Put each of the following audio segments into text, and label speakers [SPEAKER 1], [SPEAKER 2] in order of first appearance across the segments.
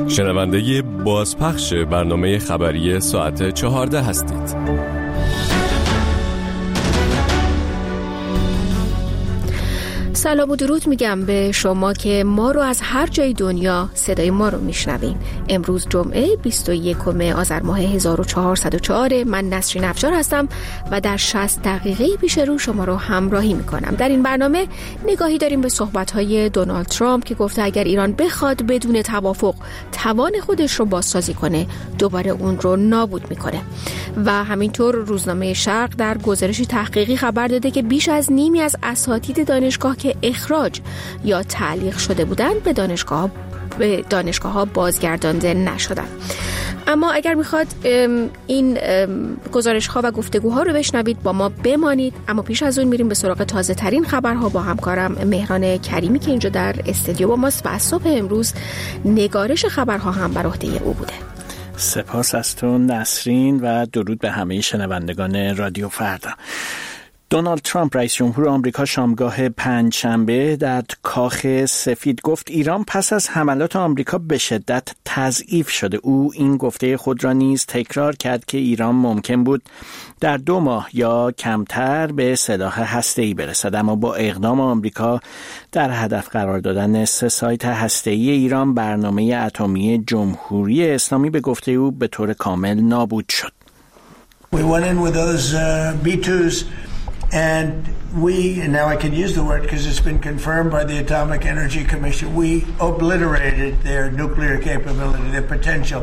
[SPEAKER 1] شنونده بازپخش برنامه خبری ساعت 14 هستید.
[SPEAKER 2] سلام و درود میگم به شما که ما رو از هر جای دنیا صدای ما رو میشنوین. امروز جمعه 21 آذر ماه 1404. من نسرین افشار هستم و در 60 دقیقه پیش رو شما رو همراهی میکنم. در این برنامه نگاهی داریم به صحبت‌های دونالد ترامپ که گفته اگر ایران بخواد بدون توافق توان خودش رو بازسازی کنه، دوباره اون رو نابود میکنه. و همینطور روزنامه شرق در گزارشی تحقیقی خبر داده که بیش از نیمی از اساتید دانشگاه که اخراج یا تعلیق شده بودند به دانشگاه ها بازگردانده نشدن. اما اگر میخواد این گزارش ها و گفتگوها رو بشنوید با ما بمانید. اما پیش از اون میریم به سراغ تازه ترین خبرها با همکارم مهران کریمی که اینجا در استودیو با ماست و از صبح امروز نگارش خبرها هم بر عهده او بوده.
[SPEAKER 3] سپاس از تو نسرین و درود به همه شنوندگان رادیو فردا. دونالد ترامپ رئیس جمهور آمریکا شامگاه پنجشنبه در کاخ سفید گفت ایران پس از حملات آمریکا به شدت تضعیف شده. او این گفته خود را نیز تکرار کرد که ایران ممکن بود در 2 ماه یا کمتر به سلاح هسته‌ای برسد، اما با اقدام آمریکا در هدف قرار دادن 3 سایت هسته‌ای ایران، برنامه اتمی جمهوری اسلامی به گفته او به طور کامل نابود شد.
[SPEAKER 4] We went in with those B2s and and now I can use the word because it's been confirmed by the Atomic Energy Commission, we obliterated their nuclear capability, their potential.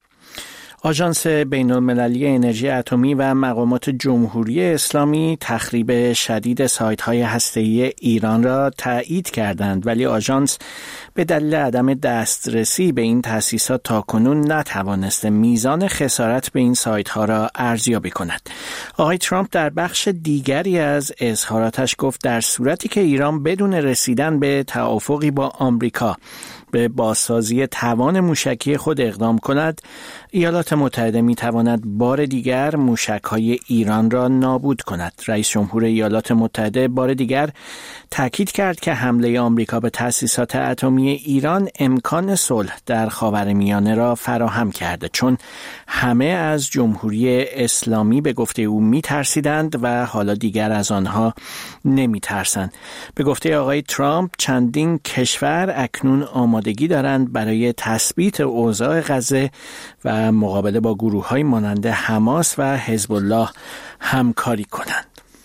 [SPEAKER 3] آژانس بین‌المللی انرژی اتمی و مقامات جمهوری اسلامی تخریب شدید سایت‌های هسته‌ای ایران را تایید کردند، ولی آژانس به دلیل عدم دسترسی به این تأسیسات تاکنون نتوانسته میزان خسارت به این سایت‌ها را ارزیابی کند. آقای ترامپ در بخش دیگری از اظهاراتش گفت در صورتی که ایران بدون رسیدن به توافقی با آمریکا به بازسازی توان موشکی خود اقدام کند، ایالات متحده می تواند بار دیگر موشک‌های ایران را نابود کند. رئیس جمهور ایالات متحده بار دیگر تاکید کرد که حمله آمریکا به تأسیسات اتمی ایران امکان صلح در خاورمیانه را فراهم کرده، چون همه از جمهوری اسلامی به گفته او می ترسیدند و حالا دیگر از آنها نمی ترسند. به گفته آقای ترامپ چندین کشور اکنون آمادگی دارند برای تثبیت اوضاع غزه و مقابله با گروه‌های مانند حماس و حزب الله همکاری کنند.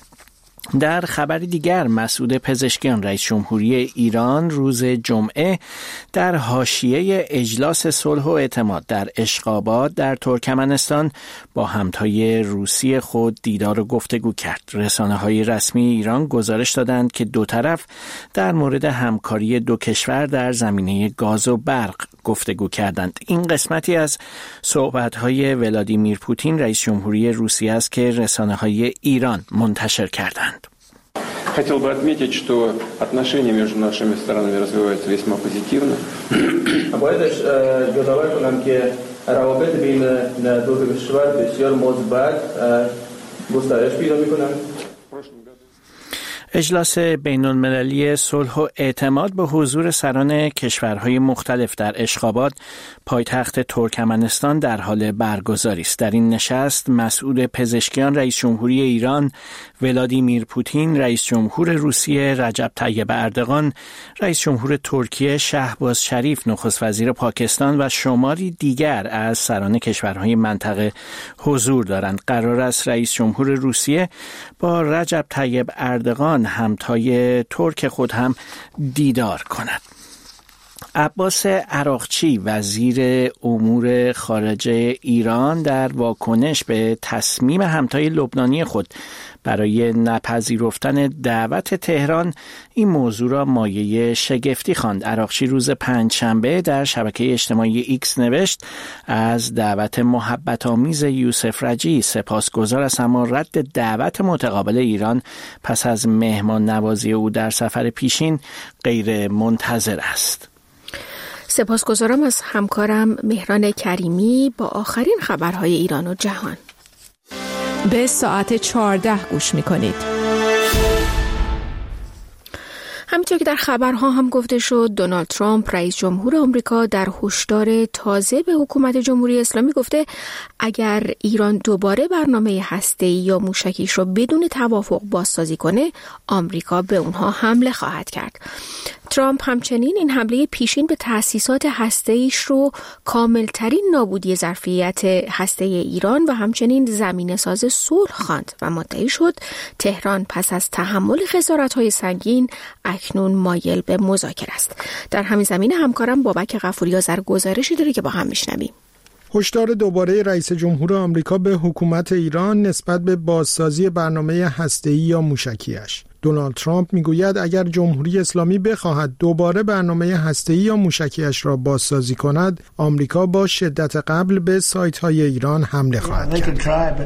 [SPEAKER 3] در خبر دیگر، مسعود پزشکیان رئیس جمهوری ایران روز جمعه در حاشیه اجلاس صلح و اعتماد در اشخاباد در ترکمنستان با همتای روسی خود دیدار و گفتگو کرد. رسانه‌های رسمی ایران گزارش دادند که 2 طرف در مورد همکاری 2 کشور در زمینه گاز و برق گفتگو کردند. این قسمتی از صحبت‌های ولادیمیر پوتین رئیس جمهوری روسیه است که رسانه‌های ایران منتشر کردند.
[SPEAKER 5] Хотел бы отметить, что отношения между нашими странами развиваются весьма позитивно.
[SPEAKER 6] باید یادآور کنم که روابط بین 2 کشور بسیار مثبت گسترش پیدا می‌کنند.
[SPEAKER 3] اجلاس بین‌المللی صلح و اعتماد به حضور سران کشورهای مختلف در اشخاباد پایتخت ترکمنستان در حال برگزاری است. در این نشست مسعود پزشکیان رئیس جمهوری ایران، ولادیمیر پوتین رئیس جمهور روسیه، رجب طیب اردوغان رئیس جمهور ترکیه، شهباز شریف نخست وزیر پاکستان و شماری دیگر از سران کشورهای منطقه حضور دارند. قرار است رئیس جمهور روسیه با رجب طیب اردوغان همتای ترک خود هم دیدار کند. عباس عراقچی وزیر امور خارجه ایران در واکنش به تصمیم همتای لبنانی خود برای نپذیرفتن دعوت تهران این موضوع را مایه شگفتی خواند. عراقچی روز پنجشنبه در شبکه اجتماعی ایکس نوشت از دعوت محبت آمیز یوسف رجایی سپاسگزار است، اما رد دعوت متقابل ایران پس از مهمان نوازی او در سفر پیشین غیر منتظر است.
[SPEAKER 2] سپاسگزارم از همکارم مهران کریمی با آخرین خبرهای ایران و جهان.
[SPEAKER 7] به ساعت 14 گوش می‌کنید.
[SPEAKER 2] همینطور که در خبرها هم گفته شد، دونالد ترامپ رئیس جمهور آمریکا در هشدار تازه به حکومت جمهوری اسلامی گفته اگر ایران دوباره برنامه هسته‌ای یا موشکیش رو بدون توافق بازسازی کنه، آمریکا به اونها حمله خواهد کرد. ترامپ همچنین این حمله پیشین به تأسیسات هسته‌ایش رو کاملترین نابودی ظرفیت هسته‌ای ایران و همچنین زمینه‌ساز صلح خواند و مدعی شد تهران پس از تحمل خسارت‌های سنگین اکنون مایل به مذاکره است. در همین زمینه همکارم بابک غفوری آذر گزارشی داره که با هم میشنویم.
[SPEAKER 7] هشدار دوباره رئیس جمهور آمریکا به حکومت ایران نسبت به بازسازی برنامه هسته‌ای یا موشکیش. دونالد ترامپ میگوید اگر جمهوری اسلامی بخواهد دوباره برنامه هسته‌ای یا موشکیش را بازسازی کند، آمریکا با شدت قبل به سایت‌های ایران حمله خواهد کرد.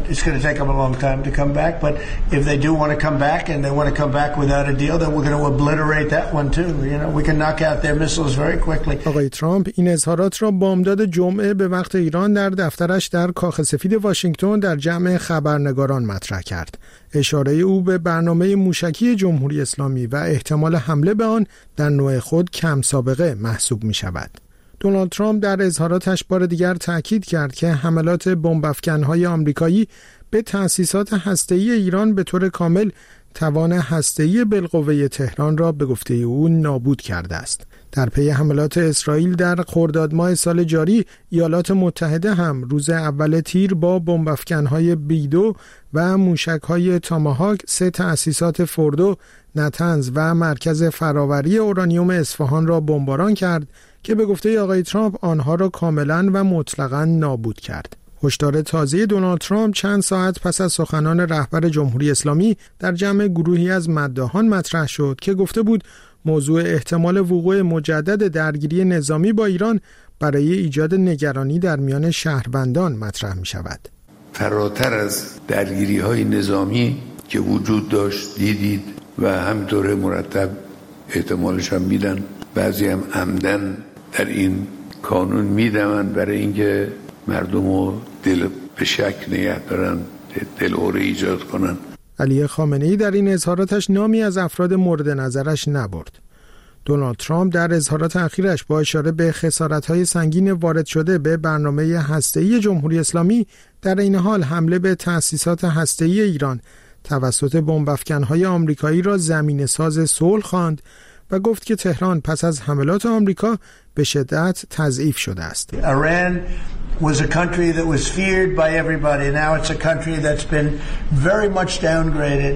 [SPEAKER 7] آقای ترامپ این اظهارات را بامداد جمعه به وقت ایران در دفترش در کاخ سفید واشنگتن در جمع خبرنگاران مطرح کرد. اشاره او به برنامه موشکی جمهوری اسلامی و احتمال حمله به آن در نوع خود کم سابقه محسوب می شود. دونالد ترامپ در اظهاراتش بار دیگر تاکید کرد که حملات بمب‌افکن‌های آمریکایی به تأسیسات هسته‌ای ایران به طور کامل توان هسته‌ای بالقوه تهران را به گفته او نابود کرده است. در پی حملات اسرائیل در خرداد ماه سال جاری، ایالات متحده هم روز اول تیر با بمب‌افکن‌های بیدو و موشک‌های تاماهاک 3 تأسیسات فوردو، نتنز و مرکز فراوری اورانیوم اصفهان را بمباران کرد که به گفته آقای ترامپ آنها را کاملاً و مطلقاً نابود کرد. هشدار تازه دونالد ترامپ چند ساعت پس از سخنان رهبر جمهوری اسلامی در جمع گروهی از مداحان مطرح شد که گفته بود موضوع احتمال وقوع مجدد درگیری نظامی با ایران برای ایجاد نگرانی در میان شهروندان مطرح می شود.
[SPEAKER 8] فراتر از درگیری‌های نظامی که وجود داشت دیدید و همینطور مرتب احتمالش هم میدن، بعضی هم عمدن در این کانون میدمن برای اینکه مردم رو دل به شک نگه دارن، دلهره ایجاد کنن.
[SPEAKER 7] علی خامنه‌ای در این اظهاراتش نامی از افراد مورد نظرش نبرد. دونالد ترامپ در اظهارات اخیرش با اشاره به خسارت‌های سنگین وارد شده به برنامه هسته‌ای جمهوری اسلامی در این حال حمله به تأسیسات هسته‌ای ایران توسط بمب‌افکن‌های آمریکایی را زمینه‌ساز صلح خواند و گفت که تهران پس از حملات آمریکا به شدت تضعیف شده است.
[SPEAKER 4] Iran was a country that was feared by everybody. Now it's a country that's been very much downgraded.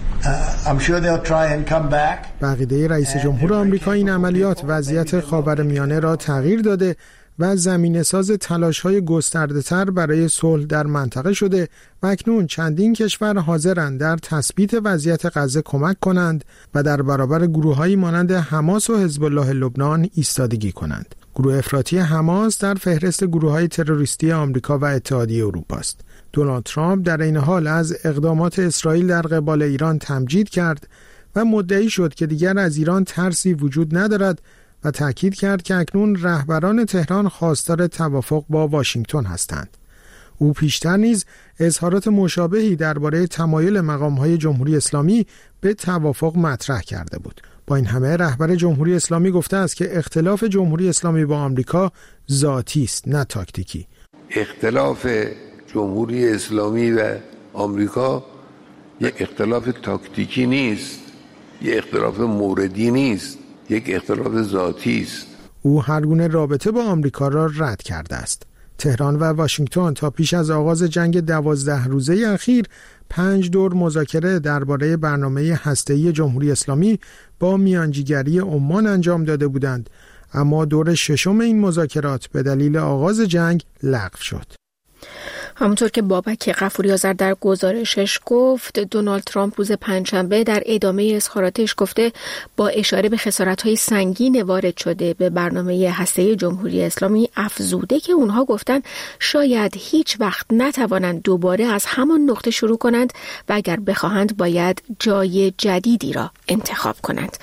[SPEAKER 4] I'm sure they'll try and come back.
[SPEAKER 7] بقیده رئیس جمهور آمریکا این عملیات وضعیت خاورمیانه را تغییر داده و زمینه‌ساز تلاش‌های گسترده‌تر برای صلح در منطقه شده و اکنون چندین کشور حاضرند در تثبیت وضعیت غزه کمک کنند و در برابر گروه‌هایی مانند حماس و حزب الله لبنان ایستادگی کنند. گروه افراطی حماس در فهرست گروه‌های تروریستی آمریکا و اتحادیه اروپا است. دونالد ترامپ در این حال از اقدامات اسرائیل در قبال ایران تمجید کرد و مدعی شد که دیگر از ایران ترسی وجود ندارد و تأکید کرد که اکنون رهبران تهران خواستار توافق با واشنگتن هستند. او پیشتر نیز اظهارات مشابهی درباره تمایل مقام‌های جمهوری اسلامی به توافق مطرح کرده بود. با این همه رهبر جمهوری اسلامی گفته است که اختلاف جمهوری اسلامی با آمریکا ذاتی است نه تاکتیکی.
[SPEAKER 8] اختلاف جمهوری اسلامی و آمریکا یک اختلاف تاکتیکی نیست، یک اختلاف موردی نیست، یک اختلاف ذاتی است.
[SPEAKER 7] او هر گونه رابطه با آمریکا را رد کرده است. تهران و واشنگتن تا پیش از آغاز جنگ 12 روزه اخیر 5 دور مذاکره درباره برنامه هسته‌ای جمهوری اسلامی با میانجیگری عمان انجام داده بودند، اما دور ششم این مذاکرات به دلیل آغاز جنگ لغو شد.
[SPEAKER 2] همونطور که بابک غفوری آذر در گزارشش گفت، دونالد ترامپ روز پنجشنبه در ادامه اظهاراتش گفته با اشاره به خسارت‌های سنگین وارد شده به برنامه هسته‌ای جمهوری اسلامی افزوده که اونها گفتن شاید هیچ وقت نتوانند دوباره از همان نقطه شروع کنند و اگر بخواهند باید جای جدیدی را انتخاب کنند.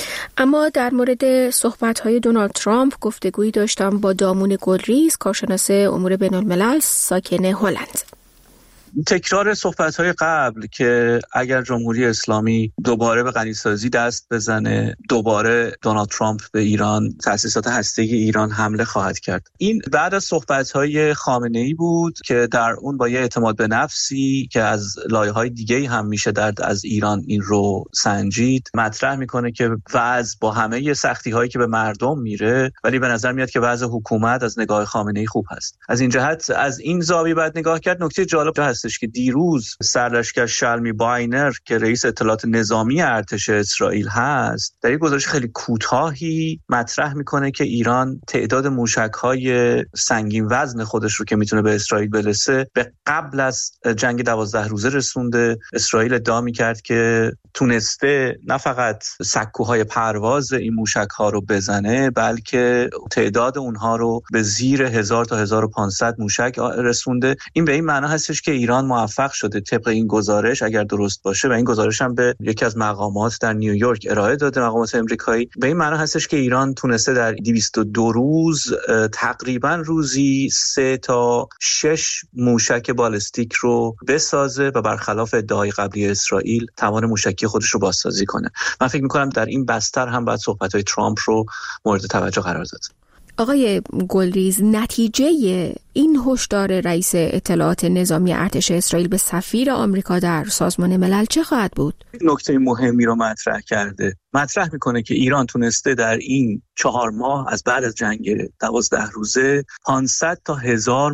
[SPEAKER 2] اما در مورد صحبت‌های دونالد ترامپ گفتگویی داشتم با دامون گلریز، کارشناس امور بین‌الملل ساکن هلند.
[SPEAKER 9] تکرار صحبت‌های قبل که اگر جمهوری اسلامی دوباره به غنیسازی دست بزنه، دوباره دونالد ترامپ به ایران، تأسیسات هسته‌ای ایران حمله خواهد کرد. این بعد از صحبت‌های خامنه‌ای بود که در اون با یه اعتماد به نفسی که از لایه‌های دیگه‌ای هم میشه از ایران این رو سنجید، مطرح میکنه که وضع با همه سختی‌هایی که به مردم میره، ولی به نظر میاد که وضع حکومت از نگاه خامنه‌ای خوب هست. از این جهت از این زاویه بعد نگاه کرد. نکته جالب هستش که دیروز سرلشکر شلمی باینر که رئیس اطلاعات نظامی ارتش اسرائیل هست، در یک گزارش خیلی کوتاهی مطرح میکنه که ایران تعداد موشک‌های سنگین وزن خودش رو که میتونه به اسرائیل برسه به قبل از جنگ 12 روزه رسونده. اسرائیل ادعا میکرد که تونسته نه فقط سکوهای پرواز این موشک‌ها رو بزنه، بلکه تعداد اونها رو به زیر 1000 تا 1500 موشک رسونده. این به این معنا هستش که ایران موفق شده طبق این گزارش، اگر درست باشه، و این گزارش هم به یکی از مقامات در نیویورک ارائه داده، مقامات آمریکایی، به این معنا هستش که ایران تونسته در 202 روز تقریبا روزی 3 تا 6 موشک بالستیک رو بسازه و برخلاف ادعای قبلی اسرائیل توان موشکی خودش رو بازسازی کنه. من فکر می‌کنم در این بستر هم باید صحبت‌های ترامپ رو مورد توجه قرار داد.
[SPEAKER 2] آقای گلریز، نتیجه این هشدار رئیس اطلاعات نظامی ارتش اسرائیل به سفیر آمریکا در سازمان ملل چه خواهد بود؟
[SPEAKER 9] نکته مهمی رو مطرح کرده. مطرح میکنه که ایران تونسته در این 4 ماه از بعد از جنگ 12 روزه 500 تا 1000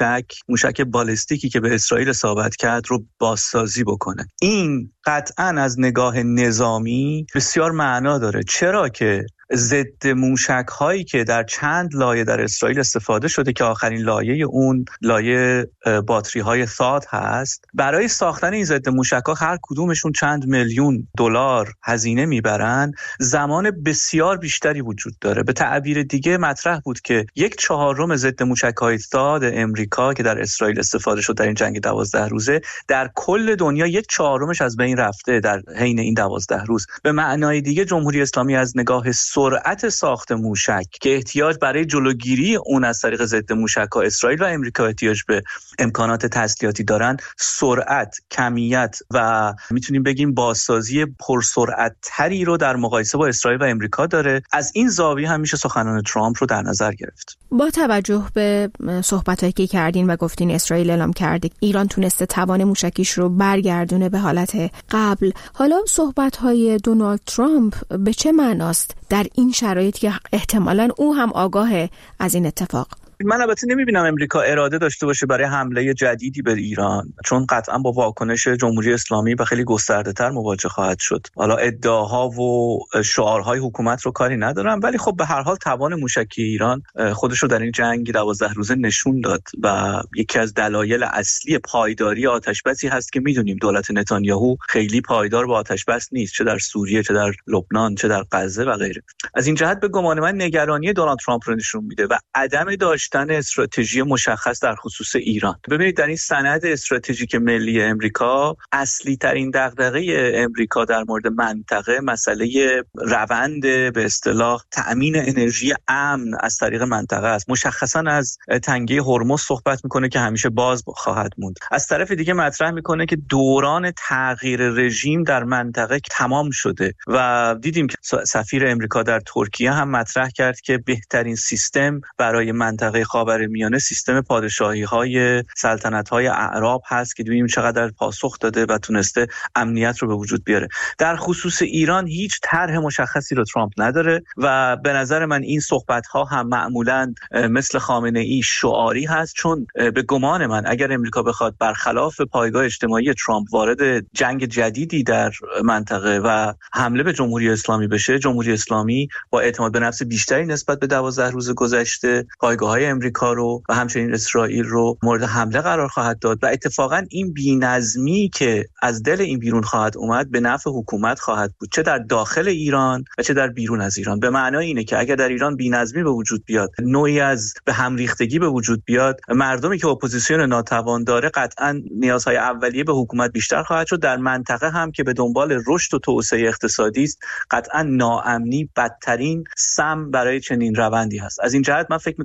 [SPEAKER 9] موشک بالستیکی که به اسرائیل اصابت کرد رو بازسازی بکنه. این قطعاً از نگاه نظامی بسیار معنا داره. چرا که ضد موشک هایی که در چند لایه در اسرائیل استفاده شده که آخرین لایه اون لایه باتری های ثاد هست، برای ساختن این ضد موشک ها هر کدومشون چند میلیون دلار هزینه میبرن، زمان بسیار بیشتری وجود داره. به تعبیر دیگه مطرح بود که 1/4 ضد موشک های ثاد امریکا که در اسرائیل استفاده شد در این جنگ 12 روزه، در کل دنیا 1/4 از بین رفته در حین این 12 روز. به معنای دیگه جمهوری اسلامی از نگاه سرعت ساخت موشک که احتیاج برای جلوگیری اون از طریق ضد موشک‌ها اسرائیل و امریکا احتیاج به امکانات تسلیحاتی دارن، سرعت، کمیت و میتونیم بگیم بازسازی پرسرعت تری رو در مقایسه با اسرائیل و امریکا داره. از این زاویه هم میشه سخنان ترامپ رو در نظر گرفت.
[SPEAKER 2] با توجه به صحبتایی که کردین و گفتین اسرائیل اعلام کرده ایران تونسته توان موشکیش رو برگردونه به حالت قبل، حالا صحبت‌های دونالد ترامپ به چه معناست در این شرایطی که احتمالاً او هم آگاهه از این اتفاق؟
[SPEAKER 9] من البته نمیبینم امریکا اراده داشته باشه برای حمله جدیدی به ایران، چون قطعا با واکنش جمهوری اسلامی و خیلی گسترده تر مواجه خواهد شد. حالا ادعاها و شعارهای حکومت رو کاری ندارم، ولی خب به هر حال توان موشکی ایران خودش رو در این جنگ 12 روزه نشون داد و یکی از دلایل اصلی پایداری آتش‌بسی هست که میدونیم دولت نتانیاهو خیلی پایدار با آتش‌بس نیست، چه در سوریه، چه در لبنان، چه در غزه و غیره. از این جهت به گمان من نگرانی دونالد ترامپ رو نشون میده و عدم داشتن استراتژی مشخص در خصوص ایران. ببینید در این سند استراتژیک ملی امریکا اصلی ترین دغدغه امریکا در مورد منطقه مسئله روند به اصطلاح تأمین انرژی امن از طریق منطقه است. مشخصا از تنگه هرمز صحبت میکنه که همیشه باز خواهد موند. از طرف دیگه مطرح میکنه که دوران تغییر رژیم در منطقه تمام شده و دیدیم که سفیر امریکا در ترکیه هم مطرح کرد که بهترین سیستم برای منطقه خاورمیانه سیستم پادشاهی‌های سلطنت‌های اعراب هست که ببینیم چقدر پاسخ داده و تونسته امنیت رو به وجود بیاره. در خصوص ایران هیچ طرح مشخصی رو ترامپ نداره و به نظر من این صحبت‌ها هم معمولاً مثل خامنه‌ای شعاری هست، چون به گمان من اگر امریکا بخواد برخلاف پایگاه اجتماعی ترامپ وارد جنگ جدیدی در منطقه و حمله به جمهوری اسلامی بشه، جمهوری اسلامی با اعتماد به نفس بیشتری نسبت به 12 روز گذشته پایگاه‌های امریکا رو و همچنین اسرائیل رو مورد حمله قرار خواهد داد و اتفاقا این بی‌نظمی که از دل این بیرون خواهد اومد به نفع حکومت خواهد بود، چه در داخل ایران و چه در بیرون از ایران. به معنای اینه که اگر در ایران بی‌نظمی به وجود بیاد، نوعی از به هم ریختگی به وجود بیاد، مردمی که اپوزیسیون ناتوان داره قطعا نیازهای اولیه به حکومت بیشتر خواهد شد. در منطقه هم که به دنبال رشد و توسعه اقتصادی است، قطعا ناامنی بدترین سم برای چنین روندی هست. از این جهت من فکر می‌کنم چند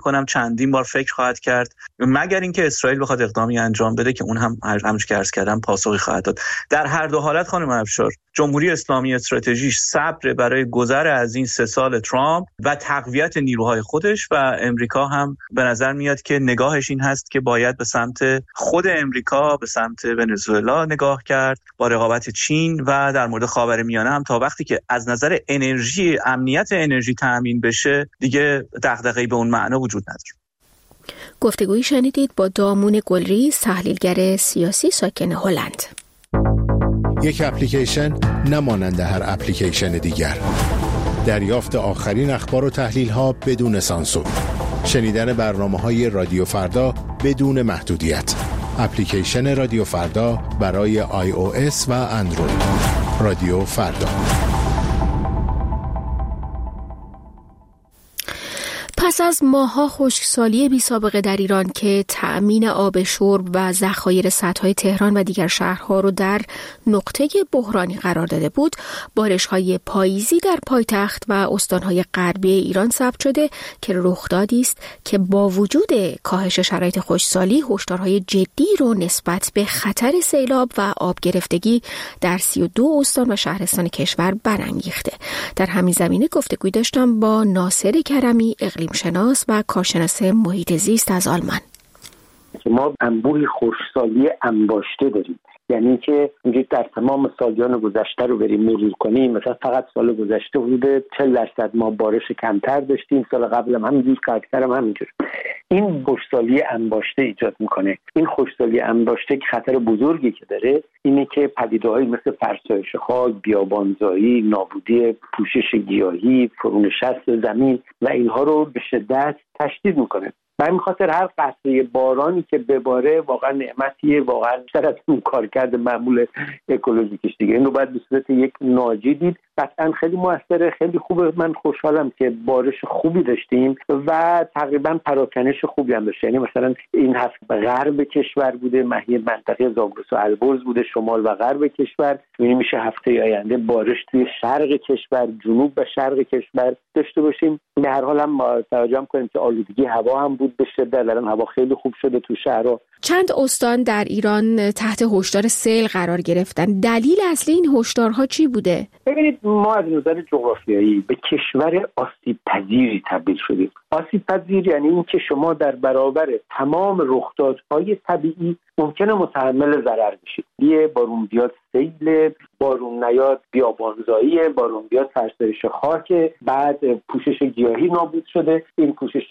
[SPEAKER 9] چندین بار فکر خواهد کرد، مگر اینکه اسرائیل بخواد اقدامی انجام بده که اون هم همونجوری که عرض کردم پاسخی خواهد داد. در هر دو حالت خانم افشار، جمهوری اسلامی استراتژیش صبر برای گذر از این 3 سال ترامپ و تقویت نیروهای خودش و امریکا هم به نظر میاد که نگاهش این هست که باید به سمت خود امریکا، به سمت ونزوئلا نگاه کرد با رقابت چین و در مورد خاورمیانه هم تا وقتی که از نظر انرژی، امنیت انرژی تامین بشه دیگه دغدغه‌ای به اون معنا وجود نداره.
[SPEAKER 2] گفتگویی شنیدید با دامون گلریز، تحلیلگر سیاسی ساکن هلند.
[SPEAKER 10] یک اپلیکیشن نمانند هر اپلیکیشن دیگر. دریافت آخرین اخبار و تحلیل‌ها بدون سانسور. شنیدن برنامه‌های رادیو فردا بدون محدودیت. اپلیکیشن رادیو فردا برای iOS و اندروید. رادیو فردا.
[SPEAKER 2] پس از ماه‌ها خشکسالی بی‌سابقه در ایران که تأمین آب شرب و ذخایر سدهای تهران و دیگر شهرها رو در نقطه بحرانی قرار داده بود، بارش‌های پاییزی در پایتخت و استان‌های غربی ایران ثبت شده که رخدادی است که با وجود کاهش شرایط خشکسالی، هشدارهای جدی رو نسبت به خطر سیلاب و آب گرفتگی در 32 استان و شهرستان کشور برانگیخته. در همین زمینه گفتگوی داشتم با ناصر کرمی، اقلیم شناس و کارشناس محیط زیست از آلمان.
[SPEAKER 11] ما انبوهی خشکسالی انباشته داریم، یعنی که اینجوری در تمام سالیان گذشته رو بریم مرور کنیم، مثلا فقط سال گذشته حدود 40% ما بارش کمتر داشتیم، سال قبل هم همینجور، اکثر هم همینجور. این خشکسالی انباشته ایجاد میکنه. این خشکسالی انباشته که خطر بزرگی که داره اینه که پدیده‌هایی مثل فرسایش خاک، بیابانزایی، نابودی پوشش گیاهی، فرونشست زمین و اینها رو به شدت تشدید میکنه. به همین خاطر هر قطره بارانی که بباره واقعا نعمتیه، واقعا بیشتر از اون کارکرد معمول اکولوژیکش دیگه. این رو باید به صورت یک ناجی دید. قطعا خیلی موثره، خیلی خوبه. من خوشحالم که بارش خوبی داشتیم و تقریبا پراکنش خوبی هم داشت. یعنی مثلا این هفته غرب کشور بوده، منطقه زاگرس و البرز بوده، شمال و غرب کشور. یعنی میشه هفته آینده بارش توی شرق کشور، جنوب و شرق کشور داشته باشیم. به هر حال هم توجه کنیم که آلودگی هوا هم بود به شدت. الان هوا خیلی خوب شده تو شهرها.
[SPEAKER 2] چند استان در ایران تحت هشدار سیل قرار گرفتن. دلیل اصلی این هشدارها چی بوده؟
[SPEAKER 11] ببینید، ما از نظر جغرافیایی به کشور آسیب پذیری تبدیل شدیم. آسیب پذیر یعنی این که شما در برابر تمام رخدادهای طبیعی ممکنه متحمل ضرر بشید. یه بارون بیاد سیل، بارون نیاد بیابانزایی، بارون بیاد فرسایش خاک، بعد پوشش گیاهی نابود شده. این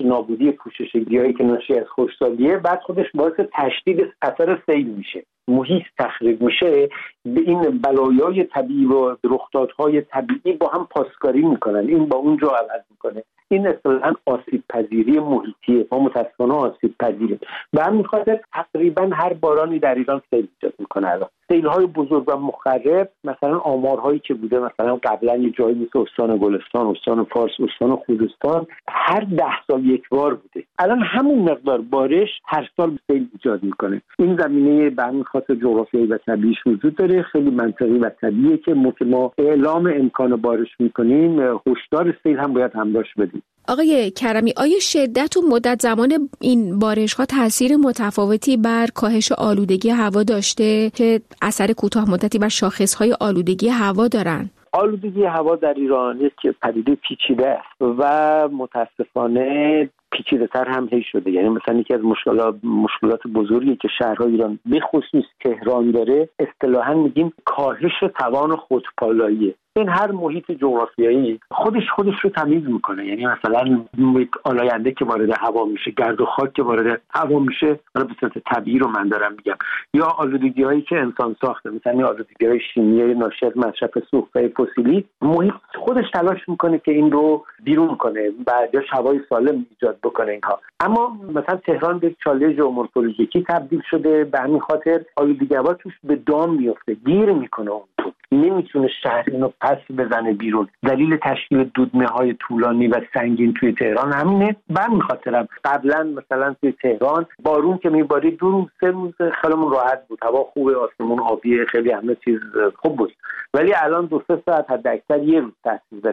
[SPEAKER 11] پوشش گیاهی که ناشی از خشکسالیه، بعد خودش باعث تشدید اثر سیل میشه، محیط تخریب میشه. به این بلایای طبیعی و رخدادهای طبیعی با هم پاسکاری میکنن، این با اون جا عوض میکنه. این اصطلاحاً آسیب پذیری محیطیه. ما متاسفانه آسیب پذیریم. به همین خاطر تقریبا هر بارانی در ایران سیل ایجاد میکنه. الان سیل‌های بزرگ و مخرب، مثلا آمارهایی که بوده، مثلا قبلا یه جایی مثل استان گلستان، استان فارس، استان خوزستان، هر 10 سال یک بار بوده. الان همون مقدار بارش هر سال سیل ایجاد میکنه. این زمینه به همین خاطر جغرافیایی و طبیعیش وجود داره. خیلی منطقی و طبیعیه که ما اعلام امکان بارش میکنیم، هشدار سیل هم باید همراهش بدیم.
[SPEAKER 2] آقای کرمی، آیا شدت و مدت زمان این بارش‌ها تأثیر متفاوتی بر کاهش آلودگی هوا داشته که اثر کوتاه مدتی بر شاخص‌های آلودگی هوا دارن؟
[SPEAKER 11] آلودگی هوا در ایران یک پدیده پیچیده است و متاسفانه پیچیده‌تر هم هی شده. یعنی مثلا یکی از مشکلات بزرگی که شهرهای ایران به خصوص تهران داره، اصطلاحاً میگیم کاهش توان خودپالاییه. این هر محیط جغرافیایی خودش رو تمیز میکنه. یعنی مثلا آلاینده که وارد هوا میشه، گرد و خاک که وارد هوا میشه، حالا به صورت طبیعی رو من دارم میگم، یا آلودگی‌هایی که انسان ساخته، مثلا آلودگی‌های شیمیایی ناشی از مصرف سوختهای فسیلی، محیط خودش تلاش میکنه که این رو بیرون کنه و یا هوای سالم ایجاد بکنه اینها. اما مثلا تهران به چاله ژئومورفولوژیکی تبدیل شده، به همین خاطر آلودگی هوا توش به دام میفته، گیر میکنه، اون تو نمیتونه شهر اینو پس بزنه بیرون. دلیل تشکیل دودنه‌های طولانی و سنگین توی تهران همینه. من می‌خاطرم قبلا مثلا توی تهران بارون که میبارید 2 روز 3 روز خیلیمون راحت بود، هوا خوبه، آسمون آبیه، خیلی همه چیز خوب بود. ولی الان 2-3 ساعت حد اکثر یه روز تاثیر داره.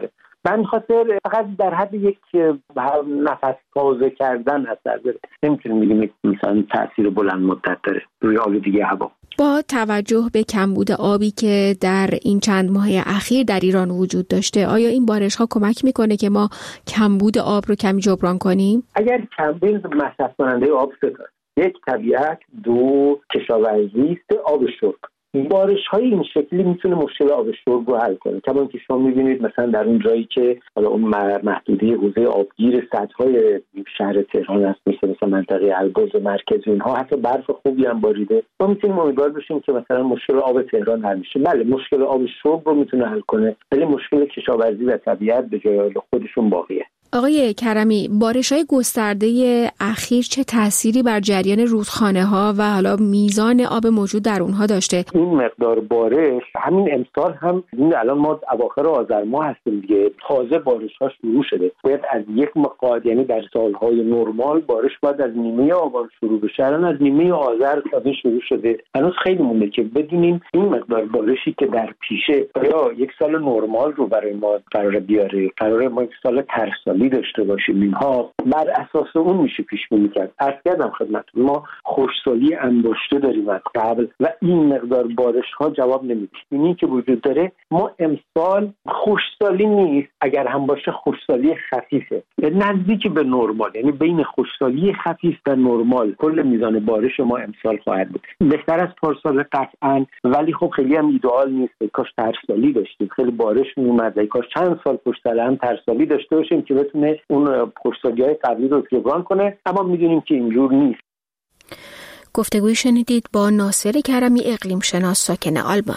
[SPEAKER 11] من خاطر فقط در حد یک نفس تازه کردن اثر داره، نمیتونیم بگیم مثلا تاثیر بلند مدت داره روی آلودگی هوا.
[SPEAKER 2] با توجه به کمبود آبی که در این چند ماه اخیر در ایران وجود داشته، آیا این بارش ها کمک میکنه که ما کمبود آب رو کمی جبران کنیم؟
[SPEAKER 11] اگر کمبود مصرف کننده آب ستاره، یک طبیعت، دو کشاورزی، سه آب شرب. بارش های این شکلی میتونه مشکل آب شرب رو حل کنه. کما که شما میبینید مثلا در اون جایی که حالا اون محدوده حوزه آبگیر سدهای شهر تهران هست، مثل منطقه البرز مرکز، اینها حتی برف خوبی هم باریده، ما میتونیم امیدوار باشیم که مثلا مشکل آب تهران حل میشه. بله مشکل آب شرب رو میتونه حل کنه، ولی مشکل کشاورزی و طبیعت به جای خودشون باقیه.
[SPEAKER 2] آقای کرمی، بارش‌های گسترده اخیر چه تأثیری بر جریان رودخانه‌ها و حالا میزان آب موجود در اونها داشته؟
[SPEAKER 11] این مقدار بارش همین امسال هم الان ما اواخر آذر ماه هستیم دیگه، تازه بارش‌ها شروع شده. باید از یک مقدار، یعنی در سال‌های نرمال بارش باید از نیمه آبان شروع بشه، الان از نیمه آذر تازه شروع شده. هنوز خیلی مونده که بدونیم این مقدار بارشی که در پیشه یا یک سال نرمال رو برای ما قرار بیاره، قرار ما یک سال ترسالی داشته باشیم. اینها بر اساس اون میشه پیش بینی کرد. عرض کردم خدمتتون ما خشکسالی انباشته داریم از قبل و این مقدار بارش ها جواب نمیده. اینی که وجود داره، ما امسال خشکسالی نیست، اگر هم باشه خشکسالی خفیفه، نزدیک به نرمال، یعنی بین خشکسالی خفیف و نرمال کل میزان بارش ما امسال خواهد بود. بهتر از پارسال قطعا، ولی خب خیلی هم ایدئال نیست. کاش ترسالی داشتیم، خیلی بارش میومد، کاش چند سال پشت سر هم ترسالی داشته باشیم که بتونه اون خشکسالی‌های قبلی رو جبران کنه، اما میدونیم که اینجور نیست.
[SPEAKER 2] گفتگوی شنیدید با ناصر کرمی، اقلیم شناس ساکن آلمان.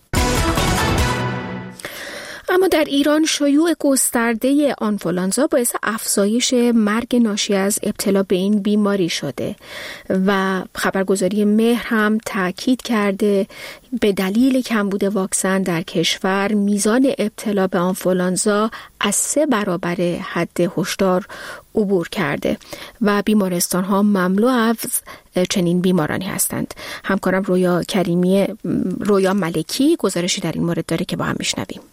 [SPEAKER 2] اما در ایران شیوع گسترده آنفولانزا باعث افزایش مرگ ناشی از ابتلا به این بیماری شده و خبرگزاری مهر هم تاکید کرده به دلیل کمبود واکسن در کشور میزان ابتلا به آنفولانزا از 3 برابر حد هشدار عبور کرده و بیمارستان ها مملو از چنین بیمارانی هستند. همکارم رویا ملکی گزارشی در این مورد داره که با هم میشنویم.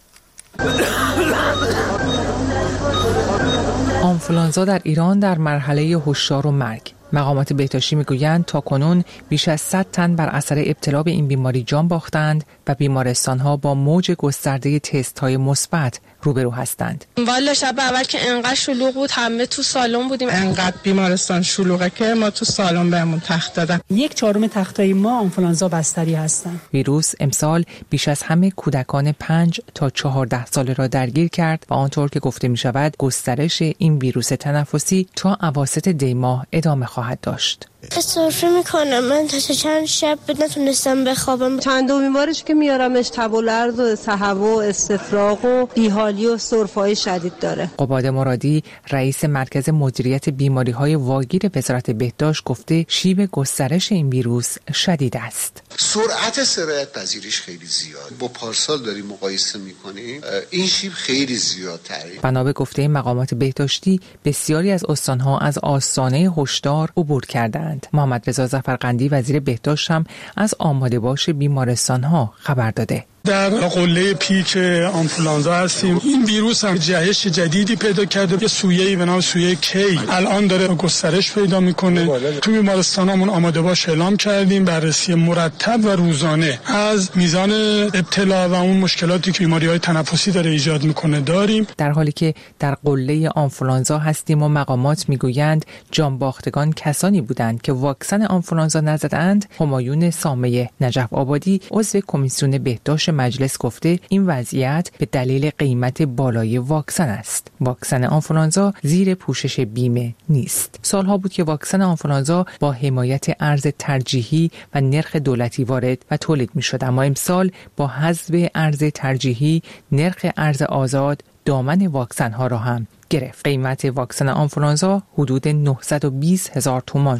[SPEAKER 12] آنفولانزا در ایران در مرحله هشدار و مرگ. مقامات بهداشتی میگویند تاکنون بیش از 100 تن بر اثر ابتلا به این بیماری جان باختند و بیمارستان‌ها با موج گسترده تست‌های مثبت روبرو هستند.
[SPEAKER 13] والا شب اول که انقدر شلوغ بود همه تو سالن بودیم، انقدر بیمارستان شلوغه که ما تو سالن بهمون تخت دادن. 1/4 تختای ما آنفولانزا بستری هستن.
[SPEAKER 12] ویروس امسال بیش از همه کودکان 5 تا 14 ساله را درگیر کرد و آنطور که گفته می‌شود گسترش این ویروس تنفسی تا اواسط دی ماه ادامه خواهد داشت.
[SPEAKER 14] سرفه میکنم، من تا چند شب نتونستم بخوابم.
[SPEAKER 13] چندمین بارش که میارمش تب و لرز و تهوع و استفراغ و بیحالی و سرفه‌های شدید داره.
[SPEAKER 12] قباد مرادی رئیس مرکز مدیریت بیماری‌های واگیر وزارت بهداشت گفته شیب گسترش این ویروس شدید است.
[SPEAKER 15] سرعت سرایت پذیریش خیلی زیاد. با پارسال داریم مقایسه میکنیم، این شیب خیلی زیادتره.
[SPEAKER 12] بنا به گفته مقامات بهداشتی بسیاری از استان‌ها از آستانه هشدار عبور کردند. محمد رضا ظفرقندی وزیر بهداشت هم از آماده باش بیمارستان‌ها خبر داده.
[SPEAKER 16] در قله پیک آنفولانزا هستیم. این ویروس هم جهش جدیدی پیدا کرده، یه سویه‌ای به نام سویه کی الان داره گسترش پیدا میکنه. تو بیمارستانامون آماده باش اعلام کردیم، بررسی مرتب و روزانه از میزان ابتلا و اون مشکلاتی که بیماری‌های تنفسی داره ایجاد میکنه داریم.
[SPEAKER 12] در حالی که در قله آنفولانزا هستیم و مقامات میگویند جانباختگان کسانی بودند که واکسن آنفولانزا نزدند، همایون سامه نجف آبادی عضو کمیسیون بهداشت مجلس گفته این وضعیت به دلیل قیمت بالای واکسن است. واکسن آنفولانزا زیر پوشش بیمه نیست. سالها بود که واکسن آنفولانزا با حمایت ارز ترجیحی و نرخ دولتی وارد و تولید می‌شد، اما امسال با حذف ارز ترجیحی نرخ ارز آزاد دامن واکسن ها را هم گرفت. قیمت واکسن آنفولانزا حدود 920,000 تومان شد.